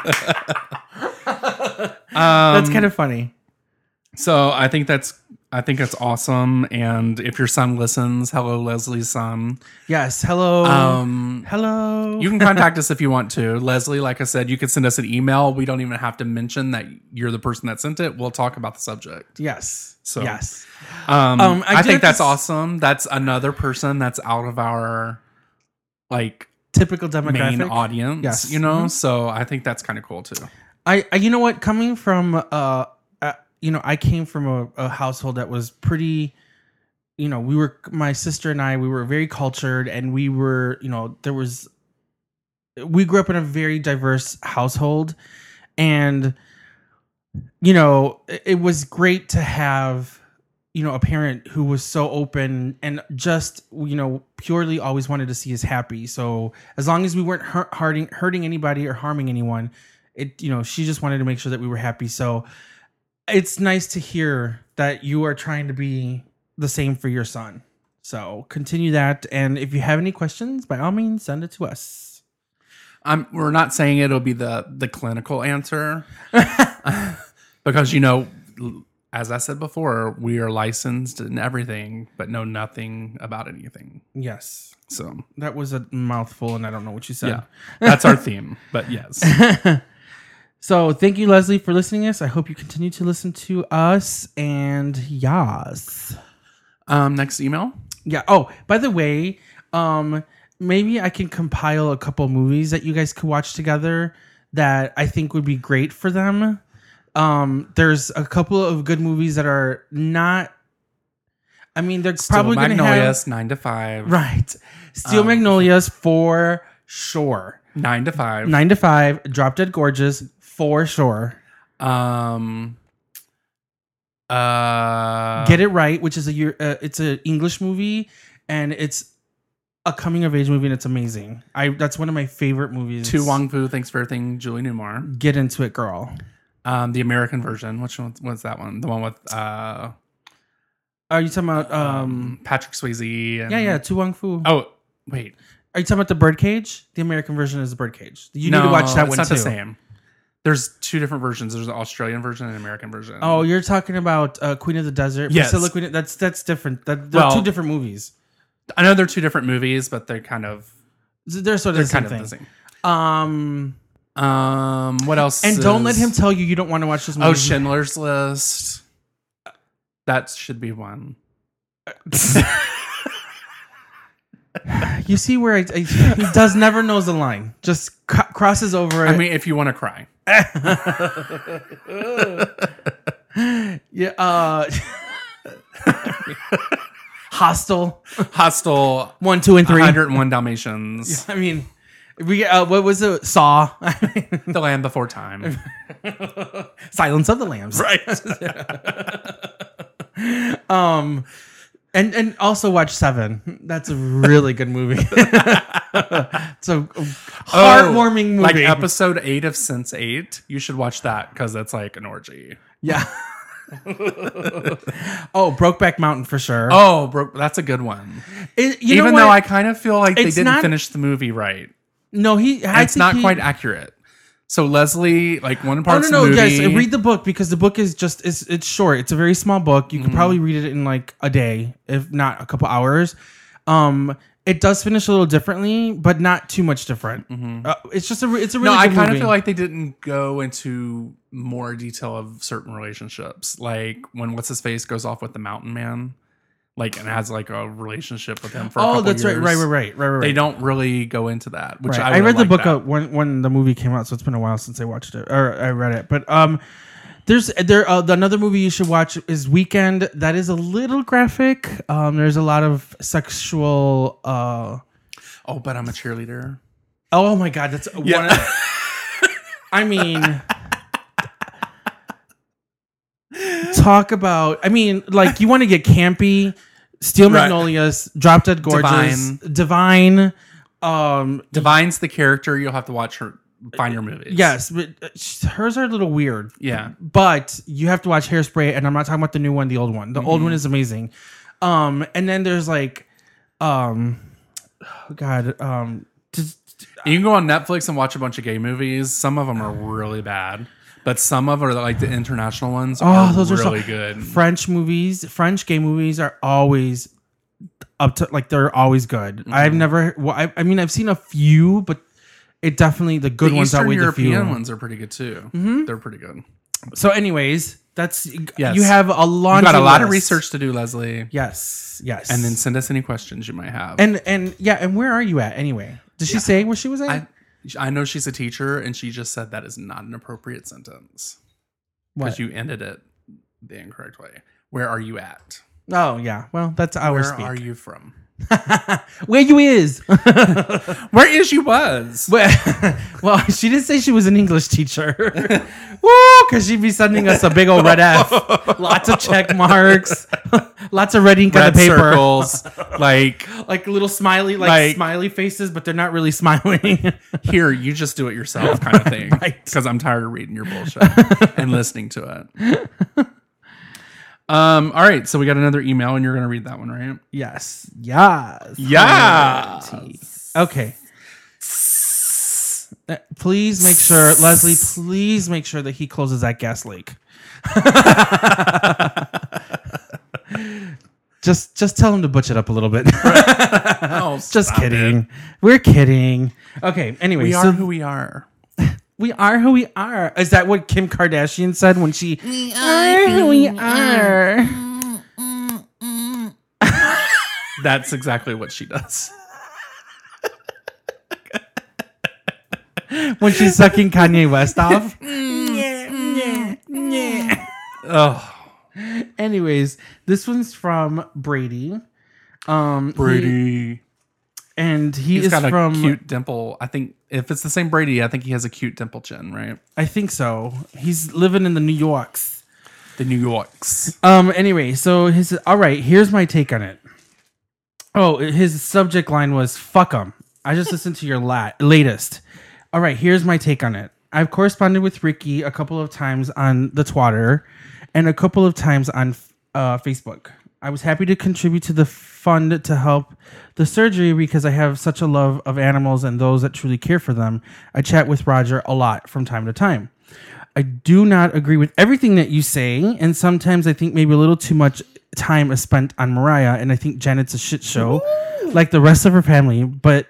That's Um, kind of funny. So I think that's I think that's awesome. And if your son listens, hello, Leslie's son. Yes. Hello. Um, hello. you can contact us if you want to, Leslie. Like I said, you could send us an email. We don't even have to mention that you're the person that sent it. We'll talk about the subject. Yes. So yes. Um, Um, I I, do think have to that's s- awesome. That's another person that's out of our like Typical demographic. main audience. Yes. You know, Mhm. so I think that's kind of cool too. I, I, you know what? Coming from, uh, uh you know, I came from a, a household that was pretty, you know, we were, my sister and I, we were very cultured, and we were, you know, there was, we grew up in a very diverse household, and, you know, it, it was great to have, you know, a parent who was so open and just, you know, purely always wanted to see us happy. So as long as we weren't hurt, hurting, hurting anybody or harming anyone, it, you know, she just wanted to make sure that we were happy. So it's nice to hear that you are trying to be the same for your son. So continue that. And if you have any questions, by all means, send it to us. I'm, we're not saying it'll be the the clinical answer because, you know, as I said before, we are licensed and everything, but know nothing about anything. Yes. So That was a mouthful, and I don't know what you said. yeah, that's our theme. But yes, So thank you, Leslie, for listening to us. I hope you continue to listen to us. And yes. um, next email. Yeah. Oh, by the way, um, maybe I can compile a couple movies that you guys could watch together that I think would be great for them. Um, there's a couple of good movies that are not. I mean, they're Steel probably going to Magnolias, have nine to five. right. Steel Um, Magnolias for sure. Nine to five. Nine to five. Drop Dead Gorgeous for sure. Um. Uh. Get It Right, which is a year. Uh, it's an English movie, and it's a coming of age movie, and it's amazing. I that's one of my favorite movies. To Wong Fu, thanks for everything, Julie Newmar. Get into it, girl. Um, the American version. Which one was that one? The one with uh, Are you talking about? Um, um Patrick Swayze. And, yeah, yeah. To Wong Fu. Oh, wait. Are you talking about the Birdcage? The American version is the Birdcage. You no, need to watch that it's one not too. the same. There's two different versions. There's an Australian version and an American version. Oh, you're talking about uh, Queen of the Desert. Yes. Priscilla Queen. That's that's different. That, they're Well, two different movies. I know they're two different movies, but they're kind of They're sort of they're the same kind thing. of the same. Um, Um, what else? and don't let is- him tell you you don't want to watch this movie. Oh, Schindler's List. That should be one. You see where I, I, he does never knows the line. Just c- crosses over it. I mean, if you want to cry. yeah. Uh, Hostel Hostel. one, two, and three. one hundred one Dalmatians. I mean, we uh, what was it? Saw. The Land Before Time. Silence of the Lambs. Right. Um, and and also watch Seven. That's a really good movie. It's a heartwarming movie. Like episode eight of Sense eight. You should watch that because it's like an orgy. Yeah. Oh, Brokeback Mountain for sure. Oh, bro, that's a good one. It- you Even know though what? I kind of feel like It's they didn't not- finish the movie right. no, he. And I it's think not he- quite accurate. So Leslie, like one Oh part no, of no, the movie. yes. Read the book because the book is just it's it's short. It's a very small book. You could Mhm. probably read it in like a day, if not a couple hours. Um, it does finish a little differently, but not too much different. Mhm. Uh, it's just a re- it's a really No, I good kind of movie. feel like they didn't go into more detail of certain relationships. Like when what's his face goes off with the mountain man, like and has like a relationship with him for. a Oh, couple that's right, years. right, right, right, right, right. They don't really go into that, which Right. I, I, read the like book that. uh, when when the movie came out, so it's been a while since I watched it or I read it. But um, there's there uh, another movie you should watch is Weekend. That is a little graphic. Um, there's a lot of sexual. Uh, Oh, but I'm a cheerleader. oh my god, that's Yeah. one. Of, I mean. Talk about, I mean, like you want to get campy, Steel Right. Magnolias, Drop Dead Gorgeous, Divine. Divine. Um, Divine's the character. You'll have to watch her. Find your movies. yes, but uh, sh- hers are a little weird. Yeah. But you have to watch Hairspray, and I'm not talking about the new one, the old one. The Mm-hmm. old one is amazing. Um, and then there's like, um, oh God, um, just, You can go on Netflix and watch a bunch of gay movies. Some of them are really bad, but some of them are like the international ones. oh, are those are so really good. French movies, French gay movies are always up to like they're always good. Mm-hmm. I've never, well, I, I mean, I've seen a few, but it definitely the good the ones Eastern outweigh the few. European ones are pretty good too. Mhm. They're pretty good. So, anyways, that's Yes. you have a You laundry got a lot of list. research to do, Leslie. Yes, yes, And then send us any questions you might have. and and yeah, and where are you at anyway? Did she say where she was at? I, I know she's a teacher, and she just said that is not an appropriate sentence because What? you ended it the incorrect way. Where are you at? Oh yeah, well that's our Where speak. are you from? Where you is? Where is you was? well, well, she didn't say she was an English teacher. Woo! Because she'd be sending us a big old red F, lots of check marks, lots of red ink on Red the paper, circles, like like little smiley, like, Like- smiley faces, but they're not really smiling. here, you just do it yourself, kind of thing. Right. Because I'm tired of reading your bullshit and listening to it. Um. All right. So we got another email, and you're gonna read that one, right? yes, yes, Yes. Okay. Uh, Please make sure, Leslie. Please make sure that he closes that gas leak. just, just tell him to butch it up a little bit. Oh, just stop kidding. it. We're kidding. Okay. Anyway, We so are who we are. we are who we are. Is that what Kim Kardashian said when she? We are who we are. That's exactly what she does. when she's sucking Kanye West off. Oh, Anyways, this one's from Brady. Um, Brady. he- and he He's is got a from. cute dimple. I think if it's the same Brady, I think he has a cute dimple chin, right? I think so. He's living in the New Yorks. The New Yorks. Um. Anyway, so his. All right. Here's my take on it. Oh, his subject line was "fuck 'em." I just listened to your la- latest. All right. Here's my take on it. I've corresponded with Ricky a couple of times on the Twitter, and a couple of times on uh, Facebook. I was happy to contribute to the fund to help the surgery because I have such a love of animals and those that truly care for them. I chat with Roger a lot from time to time. I do not agree with everything that you say, and sometimes I think maybe a little too much time is spent on Mariah, and I think Janet's a shit show, like the rest of her family, but...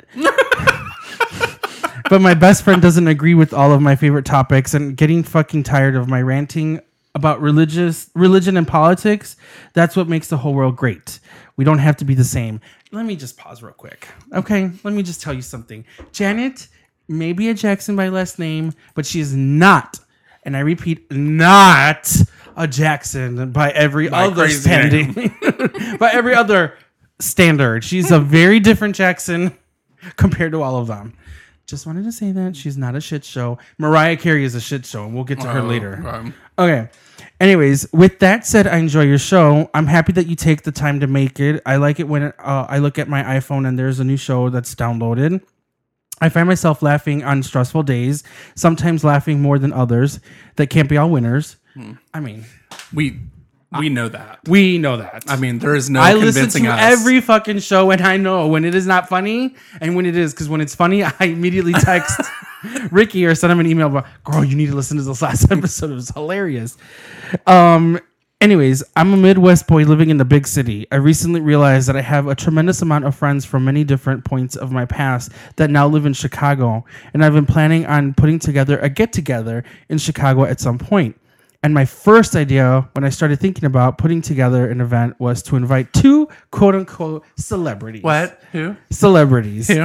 but my best friend doesn't agree with all of my favorite topics, and getting fucking tired of my ranting about religious religion and politics. That's what makes the whole world great. We don't have to be the same. Let me just pause real quick. Okay, let me just tell you something. Janet may be a Jackson by last name, but she is not, and I repeat, not a Jackson by every By other crazy standing. By every other standard. She's a very different Jackson compared to all of them. Just wanted to say that she's not a shit show. Mariah Carey is a shit show, and we'll get to her Oh, later. okay. Okay. Anyways, with that said, I enjoy your show. I'm happy that you take the time to make it. I like it when uh, I look at my iPhone and there's a new show that's downloaded. I find myself laughing on stressful days, sometimes laughing more than others. That can't be all winners. Hmm. I mean, We we know that. we know that. I mean, there is no I listen convincing to us. every fucking show, and I know when it is not funny and when it is. Because when it's funny, I immediately text Ricky or send him an email about, girl, you need to listen to this last episode. It was hilarious. Um. Anyways, I'm a Midwest boy living in the big city. I recently realized that I have a tremendous amount of friends from many different points of my past that now live in Chicago, and I've been planning on putting together a get-together in Chicago at some point. And my first idea when I started thinking about putting together an event was to invite two quote-unquote celebrities. What? Who? Celebrities. Who?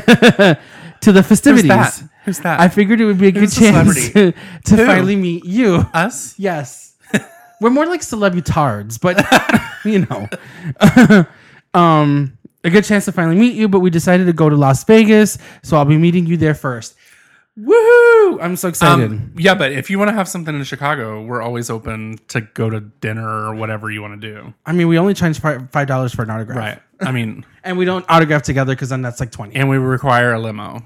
To the festivities. Who's that? Who's that? I figured it would be a Who's good the chance to, celebrity? to Who? finally meet you. Us? Yes. We're more like celebutards, but you know. um, a good chance to finally meet you, but we decided to go to Las Vegas, so I'll be meeting you there first. Woohoo! I'm so excited. Um, yeah, but if you want to have something in Chicago, we're always open to go to dinner or whatever you want to do. I mean, we only charge five five dollars for an autograph, Right. I mean, and we don't autograph together because then that's like twenty. and we require a limo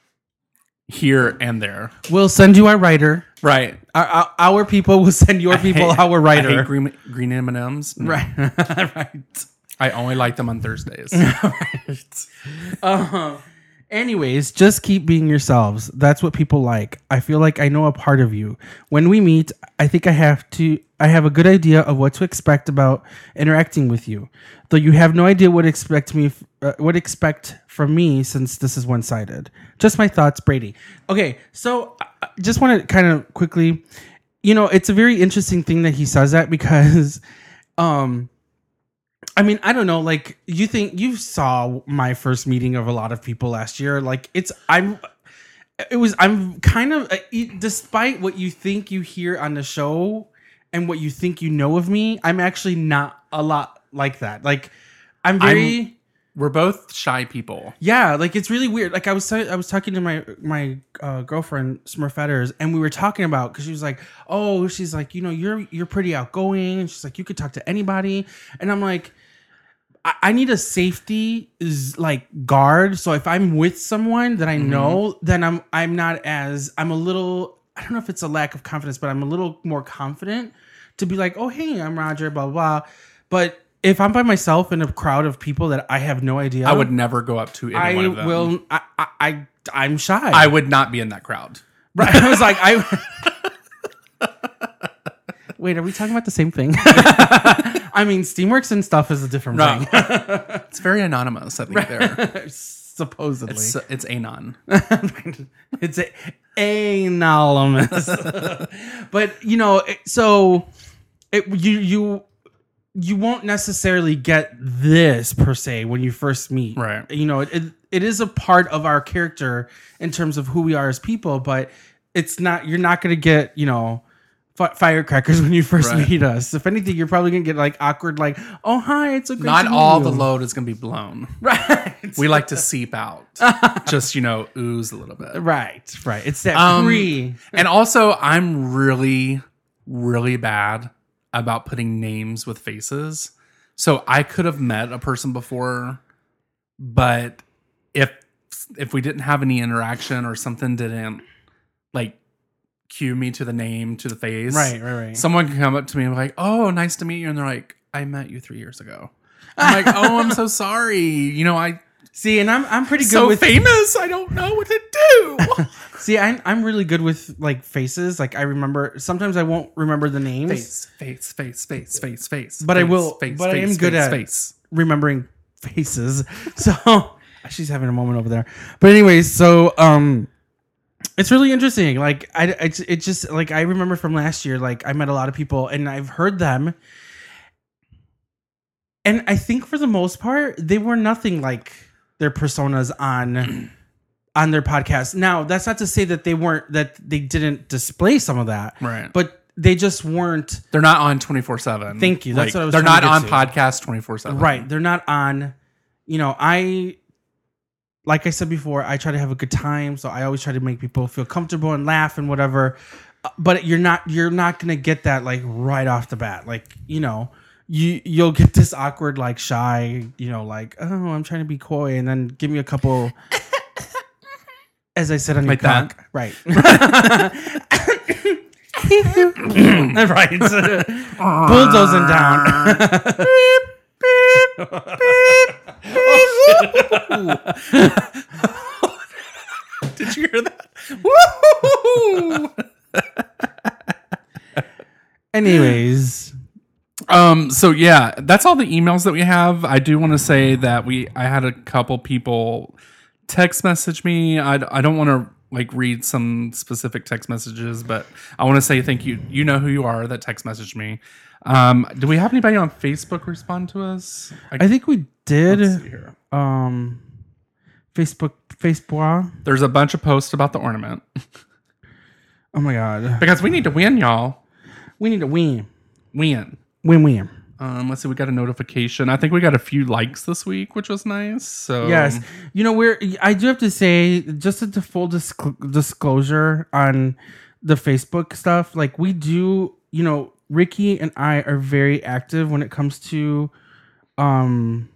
here and there. We'll send you our writer. Right. Our, our, our people will send your people Hey, our I writer. hate green, green M and M's. No. Right, right. I only like them on Thursdays. Right. Uh, anyways, just keep being yourselves. That's what people like. I feel like I know a part of you. When we meet, I think I have to I have a good idea of what to expect about interacting with you. Though you have no idea what expect me uh, what expect from me since this is one-sided. Just my thoughts, Brady. Okay, so I just want to kind of quickly, you know, it's a very interesting thing that he says that because um I mean, I don't know. Like, you think you saw my first meeting of a lot of people last year. Like, it's I'm. It was I'm kind of uh, despite what you think you hear on the show and what you think you know of me. I'm actually not a lot like that. Like, I'm very. I'm- We're both shy people. Yeah, like it's really weird. Like I was, I was talking to my my uh, girlfriend Smurfetters, and we were talking about because she was like, "Oh, she's like, you know, you're you're pretty outgoing." And she's like, "You could talk to anybody," and I'm like, I, I need a safety is like guard. So if I'm with someone that I know, mm-hmm. then I'm I'm not as I'm a little. I don't know if it's a lack of confidence, but I'm a little more confident to be like, "Oh, hey, I'm Roger," blah blah. blah. But if I'm by myself in a crowd of people that I have no idea, I would never go up to any I one of them. will. I, I, I I'm shy. I would not be in that crowd. Right. I was like, I. Wait, are we talking about the same thing? I mean, Steamworks and stuff is a different No. thing. It's very anonymous, I think, there. Supposedly, It's, it's anon. it's a, anonymous. But you know, it- so it, you you you won't necessarily get this per se when you first meet. Right. You know, it, it, it is a part of our character in terms of who we are as people, but it's not, you're not going to get, you know, f- firecrackers when you first Right. meet us. If anything, you're probably going to get like awkward, like, oh, hi, it's a great Not to meet all you. the load is going to be blown. Right. We like to seep out. Just, you know, ooze a little bit. Right. Right. It's that Um, free. And also, I'm really, really bad about putting names with faces. So I could have met a person before, but if if we didn't have any interaction or something didn't like cue me to the name, to the face, Right. Right. Right. someone can come up to me and be like, "Oh, nice to meet you," and they're like, "I met you three years ago." I'm like, "Oh, I'm so sorry. You know, I See, and I'm I'm pretty good so with famous. I don't know what to do." See, I'm I'm really good with like faces. Like I remember sometimes I won't remember the names. Face, face, face, face, face, face. But I face, will- Face, but I face, am good face, at- face. remembering faces. So she's having a moment over there. But anyways, so um it's really interesting. Like I it's it just like I remember from last year, like I met a lot of people and I've heard them. And I think for the most part, they were nothing like their personas on on their podcast. Now, that's not to say that they weren't that they didn't display some of that. Right. But they just weren't They're not on twenty-four seven. Thank you. That's what I was They're trying not to on get to. podcast twenty-four seven. right. They're not on, you know, I like I said before, I try to have a good time, so I always try to make people feel comfortable and laugh and whatever. Uh, But you're not you're not gonna get that like right off the bat. Like, you know, you you'll get this awkward, like shy, you know, like, oh, I'm trying to be coy, and then give me a couple as I said on your Like that? cock. Right. right. Bulldozing down. Did you hear that? Woo! Anyways, Um. So yeah, that's all the emails that we have. I do want to say that we I had a couple people text message me. I, I don't want to like read some specific text messages, but I want to say thank you. You know who you are that text messaged me. Um. Do we have anybody on Facebook respond to us? I think we did. Let's see here. Um, Facebook, Facebook. There's a bunch of posts about the ornament Oh my god, because we need to win, y'all. we need to win, Win. win, win. Um, let's see. We got a notification. I think we got a few likes this week, which was nice. So Yes, you know we're. I do have to say, just a full disc- disclosure on the Facebook stuff. Like we do, you know, Ricky and I are very active when it comes to, um.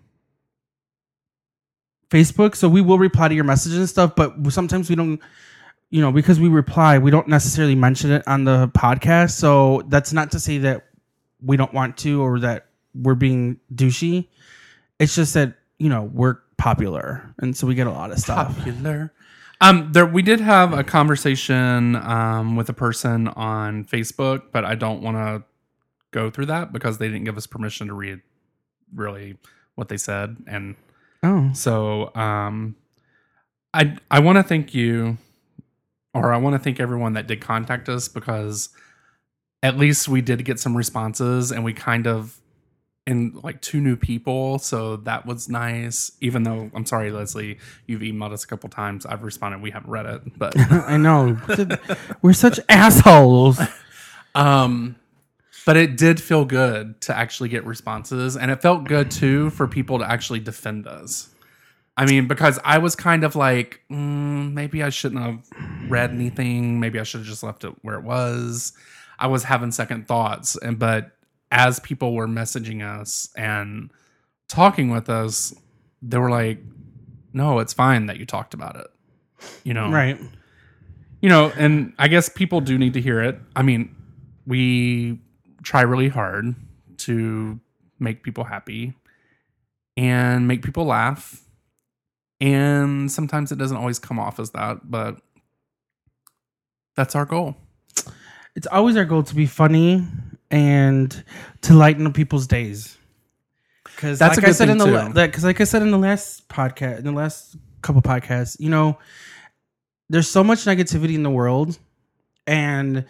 Facebook, so we will reply to your messages and stuff, but sometimes we don't, you know, because we reply, we don't necessarily mention it on the podcast. So that's not to say that we don't want to or that we're being douchey. It's just that, you know, we're popular, and so we get a lot of stuff. popular. Um, there we did have a conversation um with a person on Facebook, but I don't want to go through that because they didn't give us permission to read really what they said, and Oh, so um, I I want to thank you, or I want to thank everyone that did contact us because at least we did get some responses, and we kind of in like two new people, so that was nice. Even though I'm sorry, Leslie, you've emailed us a couple times. I've responded. We haven't read it, but I know. We're such assholes. um, but it did feel good to actually get responses, and it felt good too for people to actually defend us. I mean, because I was kind of like, mm, maybe I shouldn't have read anything. Maybe I should have just left it where it was. I was having second thoughts, and but as people were messaging us and talking with us, they were like, "No, it's fine that you talked about it." You know, Right. You know, and I guess people do need to hear it. I mean, we try really hard to make people happy and make people laugh. And sometimes it doesn't always come off as that, but that's our goal. It's always our goal to be funny and to lighten up people's days. Because That's like a I good said in thing, the too. because like I said in the last podcast, in the last couple podcasts, you know, there's so much negativity in the world, and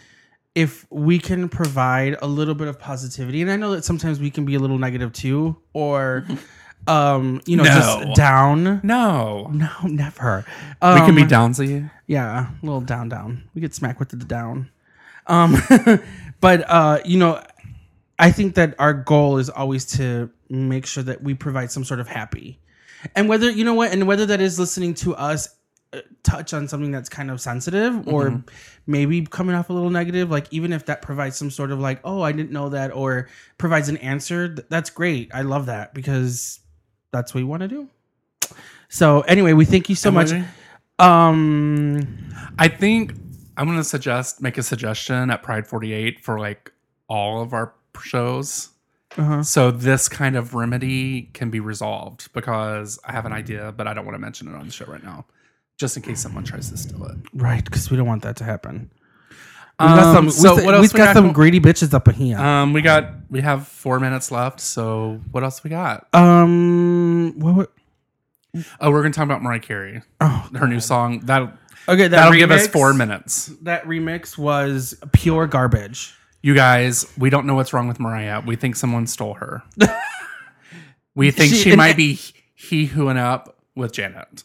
if we can provide a little bit of positivity, and I know that sometimes we can be a little negative too, or um, you know, No. just down. No. No, never. We Um, can be downsy. Yeah, a little down, down. We get smacked with the down. Um, but uh, you know, I think that our goal is always to make sure that we provide some sort of happy, and whether you know what, and whether that is listening to us uh, touch on something that's kind of sensitive, or Mm-hmm. maybe coming off a little negative. Like even if that provides some sort of like, oh, I didn't know that, or provides an answer, th- that's great. I love that because that's what we want to do. So anyway, we thank you so much. Emily? Um, I think I'm going to suggest, make a suggestion at Pride forty-eight for like all of our shows. uh-huh. So this kind of remedy can be resolved because I have an idea, but I don't want to mention it on the show right now, just in case someone tries to steal it. Right, because we don't want that to happen. We Um, got some. so we, what else we've we got got some going- greedy bitches up in here. Um, we got we have four minutes left. So what else we got? Um, what? what Oh, we're gonna talk about Mariah Carey, oh, her new song. That okay. That that'll give us remix- four minutes. That remix was pure garbage. You guys, we don't know what's wrong with Mariah. We think someone stole her. We think She- she, and- might be he whoing up with Janet.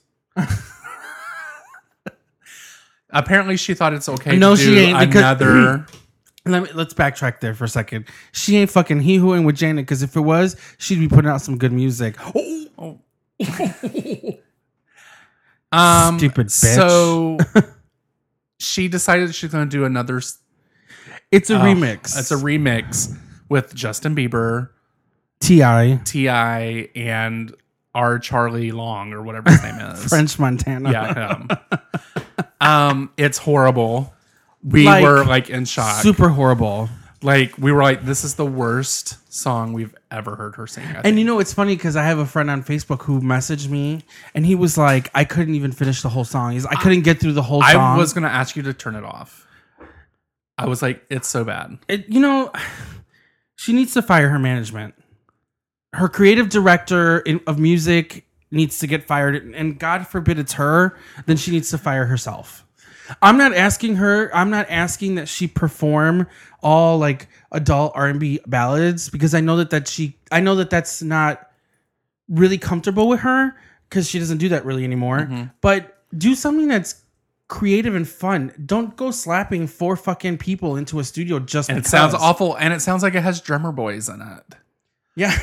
Apparently, she thought it's okay No, to she do ain't, because- another. Let me let's backtrack there for a second. She ain't fucking he hooing with Janet because if it was, she'd be putting out some good music. Oh, um, Stupid bitch. So she decided she's going to do another. s- it's a oh, remix. It's a remix with Justin Bieber, T I T I, and R. Charlie Long or whatever his name is. French Montana. Yeah, him. um, it's horrible. We Like, were like in shock. super horrible. Like we were like, this is the worst song we've ever heard her sing. I And think. you know, it's funny because I have a friend on Facebook who messaged me, and he was like, "I couldn't even finish the whole song. He's, I couldn't get through the whole song." I was gonna ask you to turn it off. I was like, it's so bad. It, you know, she needs to fire her management. Her creative director in, of music needs to get fired, and God forbid it's her. Then she needs to fire herself. I'm not asking her. I'm not asking that she perform all like adult R and B ballads because I know that that she. I know that that's not really comfortable with her because she doesn't do that really anymore. Mm-hmm. But do something that's creative and fun. Don't go slapping four fucking people into a studio just And it because. sounds awful, and it sounds like it has drummer boys in it. Yeah.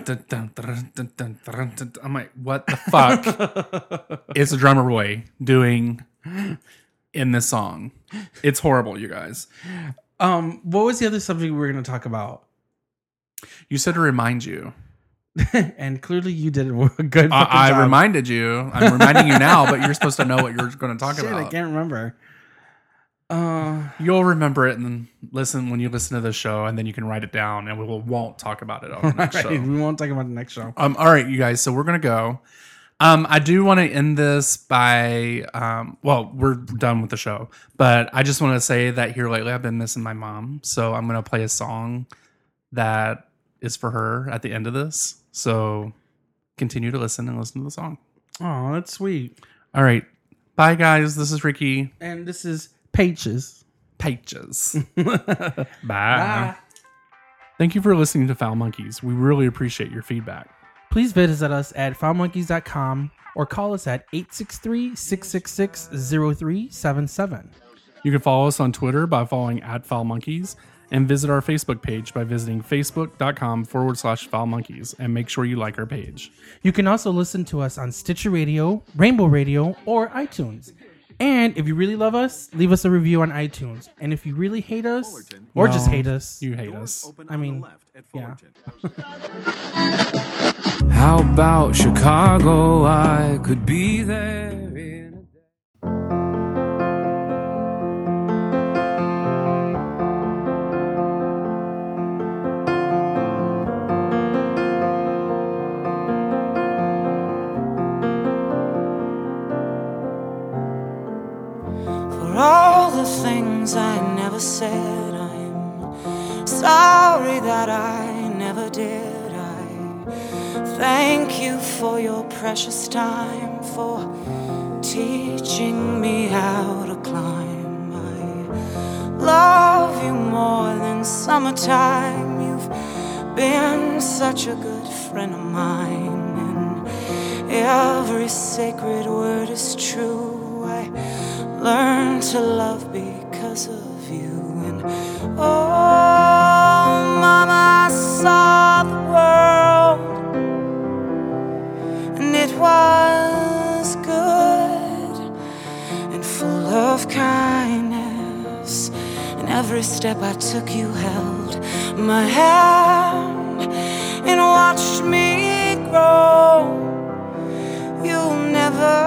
I'm like, what the fuck is a drummer boy doing in this song? It's horrible, you guys. Um, what was the other subject we were going to talk about? You said to remind you. And clearly you did a good fucking I, I job. reminded you. I'm reminding you now, but you're supposed to know what you're going to talk Shit, I about. can't remember. Uh, You'll remember it and then listen when you listen to the show, and then you can write it down, and we will, won't talk about it on the next right, show. we won't talk about the next show. Um, all right, you guys. So we're gonna go. Um, I do want to end this by, um, well, we're done with the show, but I just want to say that here lately I've been missing my mom, so I'm gonna play a song that is for her at the end of this. So continue to listen and listen to the song. Oh, that's sweet. All right, bye guys. This is Ricky. And this is Pages. Pages. Bye. Bye. Thank you for listening to Foul Monkeys. We really appreciate your feedback. Please visit us at foul monkeys dot com or call us at eight six three, six six six, zero three seven seven. You can follow us on Twitter by following at Foul Monkeys and visit our Facebook page by visiting facebook.com forward slash Foul Monkeys and make sure you like our page. You can also listen to us on Stitcher Radio, Rainbow Radio, or iTunes. And if you really love us, leave us a review on iTunes. And if you really hate us, or Well, just hate us, You hate us. I mean, yeah. How about Chicago? I could be there in a For all the things I never said, I'm sorry that I never did. I thank you for your precious time, for teaching me how to climb. I love you more than summertime. You've been such a good friend of mine, and every sacred word is true. I learned to love because of you. And oh, Mama, I saw the world, and it was good and full of kindness. And every step I took, you held my hand and watched me grow. You'll never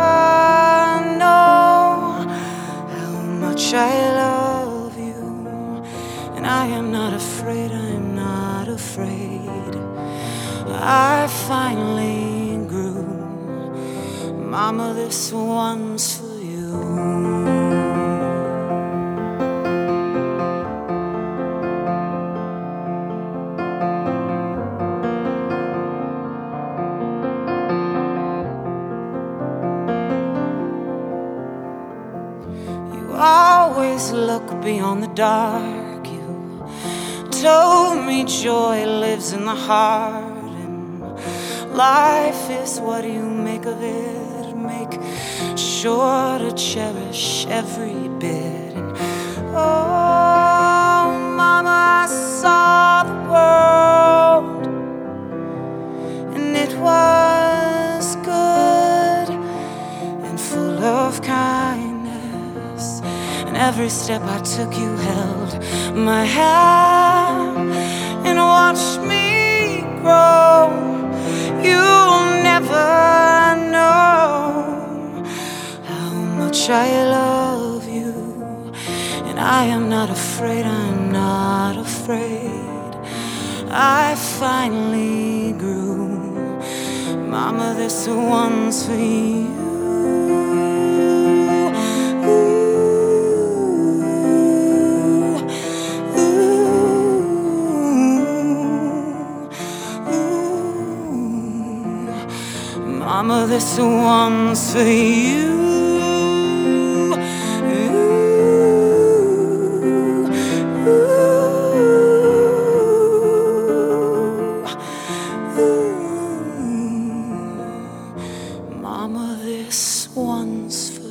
know how much I love you, and I am not afraid, I am not afraid. I finally grew. Mama, this one's for you. Always look beyond the dark. You told me joy lives in the heart, and life is what you make of it. Make sure to cherish every bit. And oh, Mama, I saw the world, and it was good and full of kindness. Every step I took, you held my hand and watched me grow. You'll never know how much I love you, and I am not afraid, I'm not afraid. I finally grew. Mama, this one's for you. Mama, this one's for you. Ooh, ooh, ooh. Mama, this one's for you.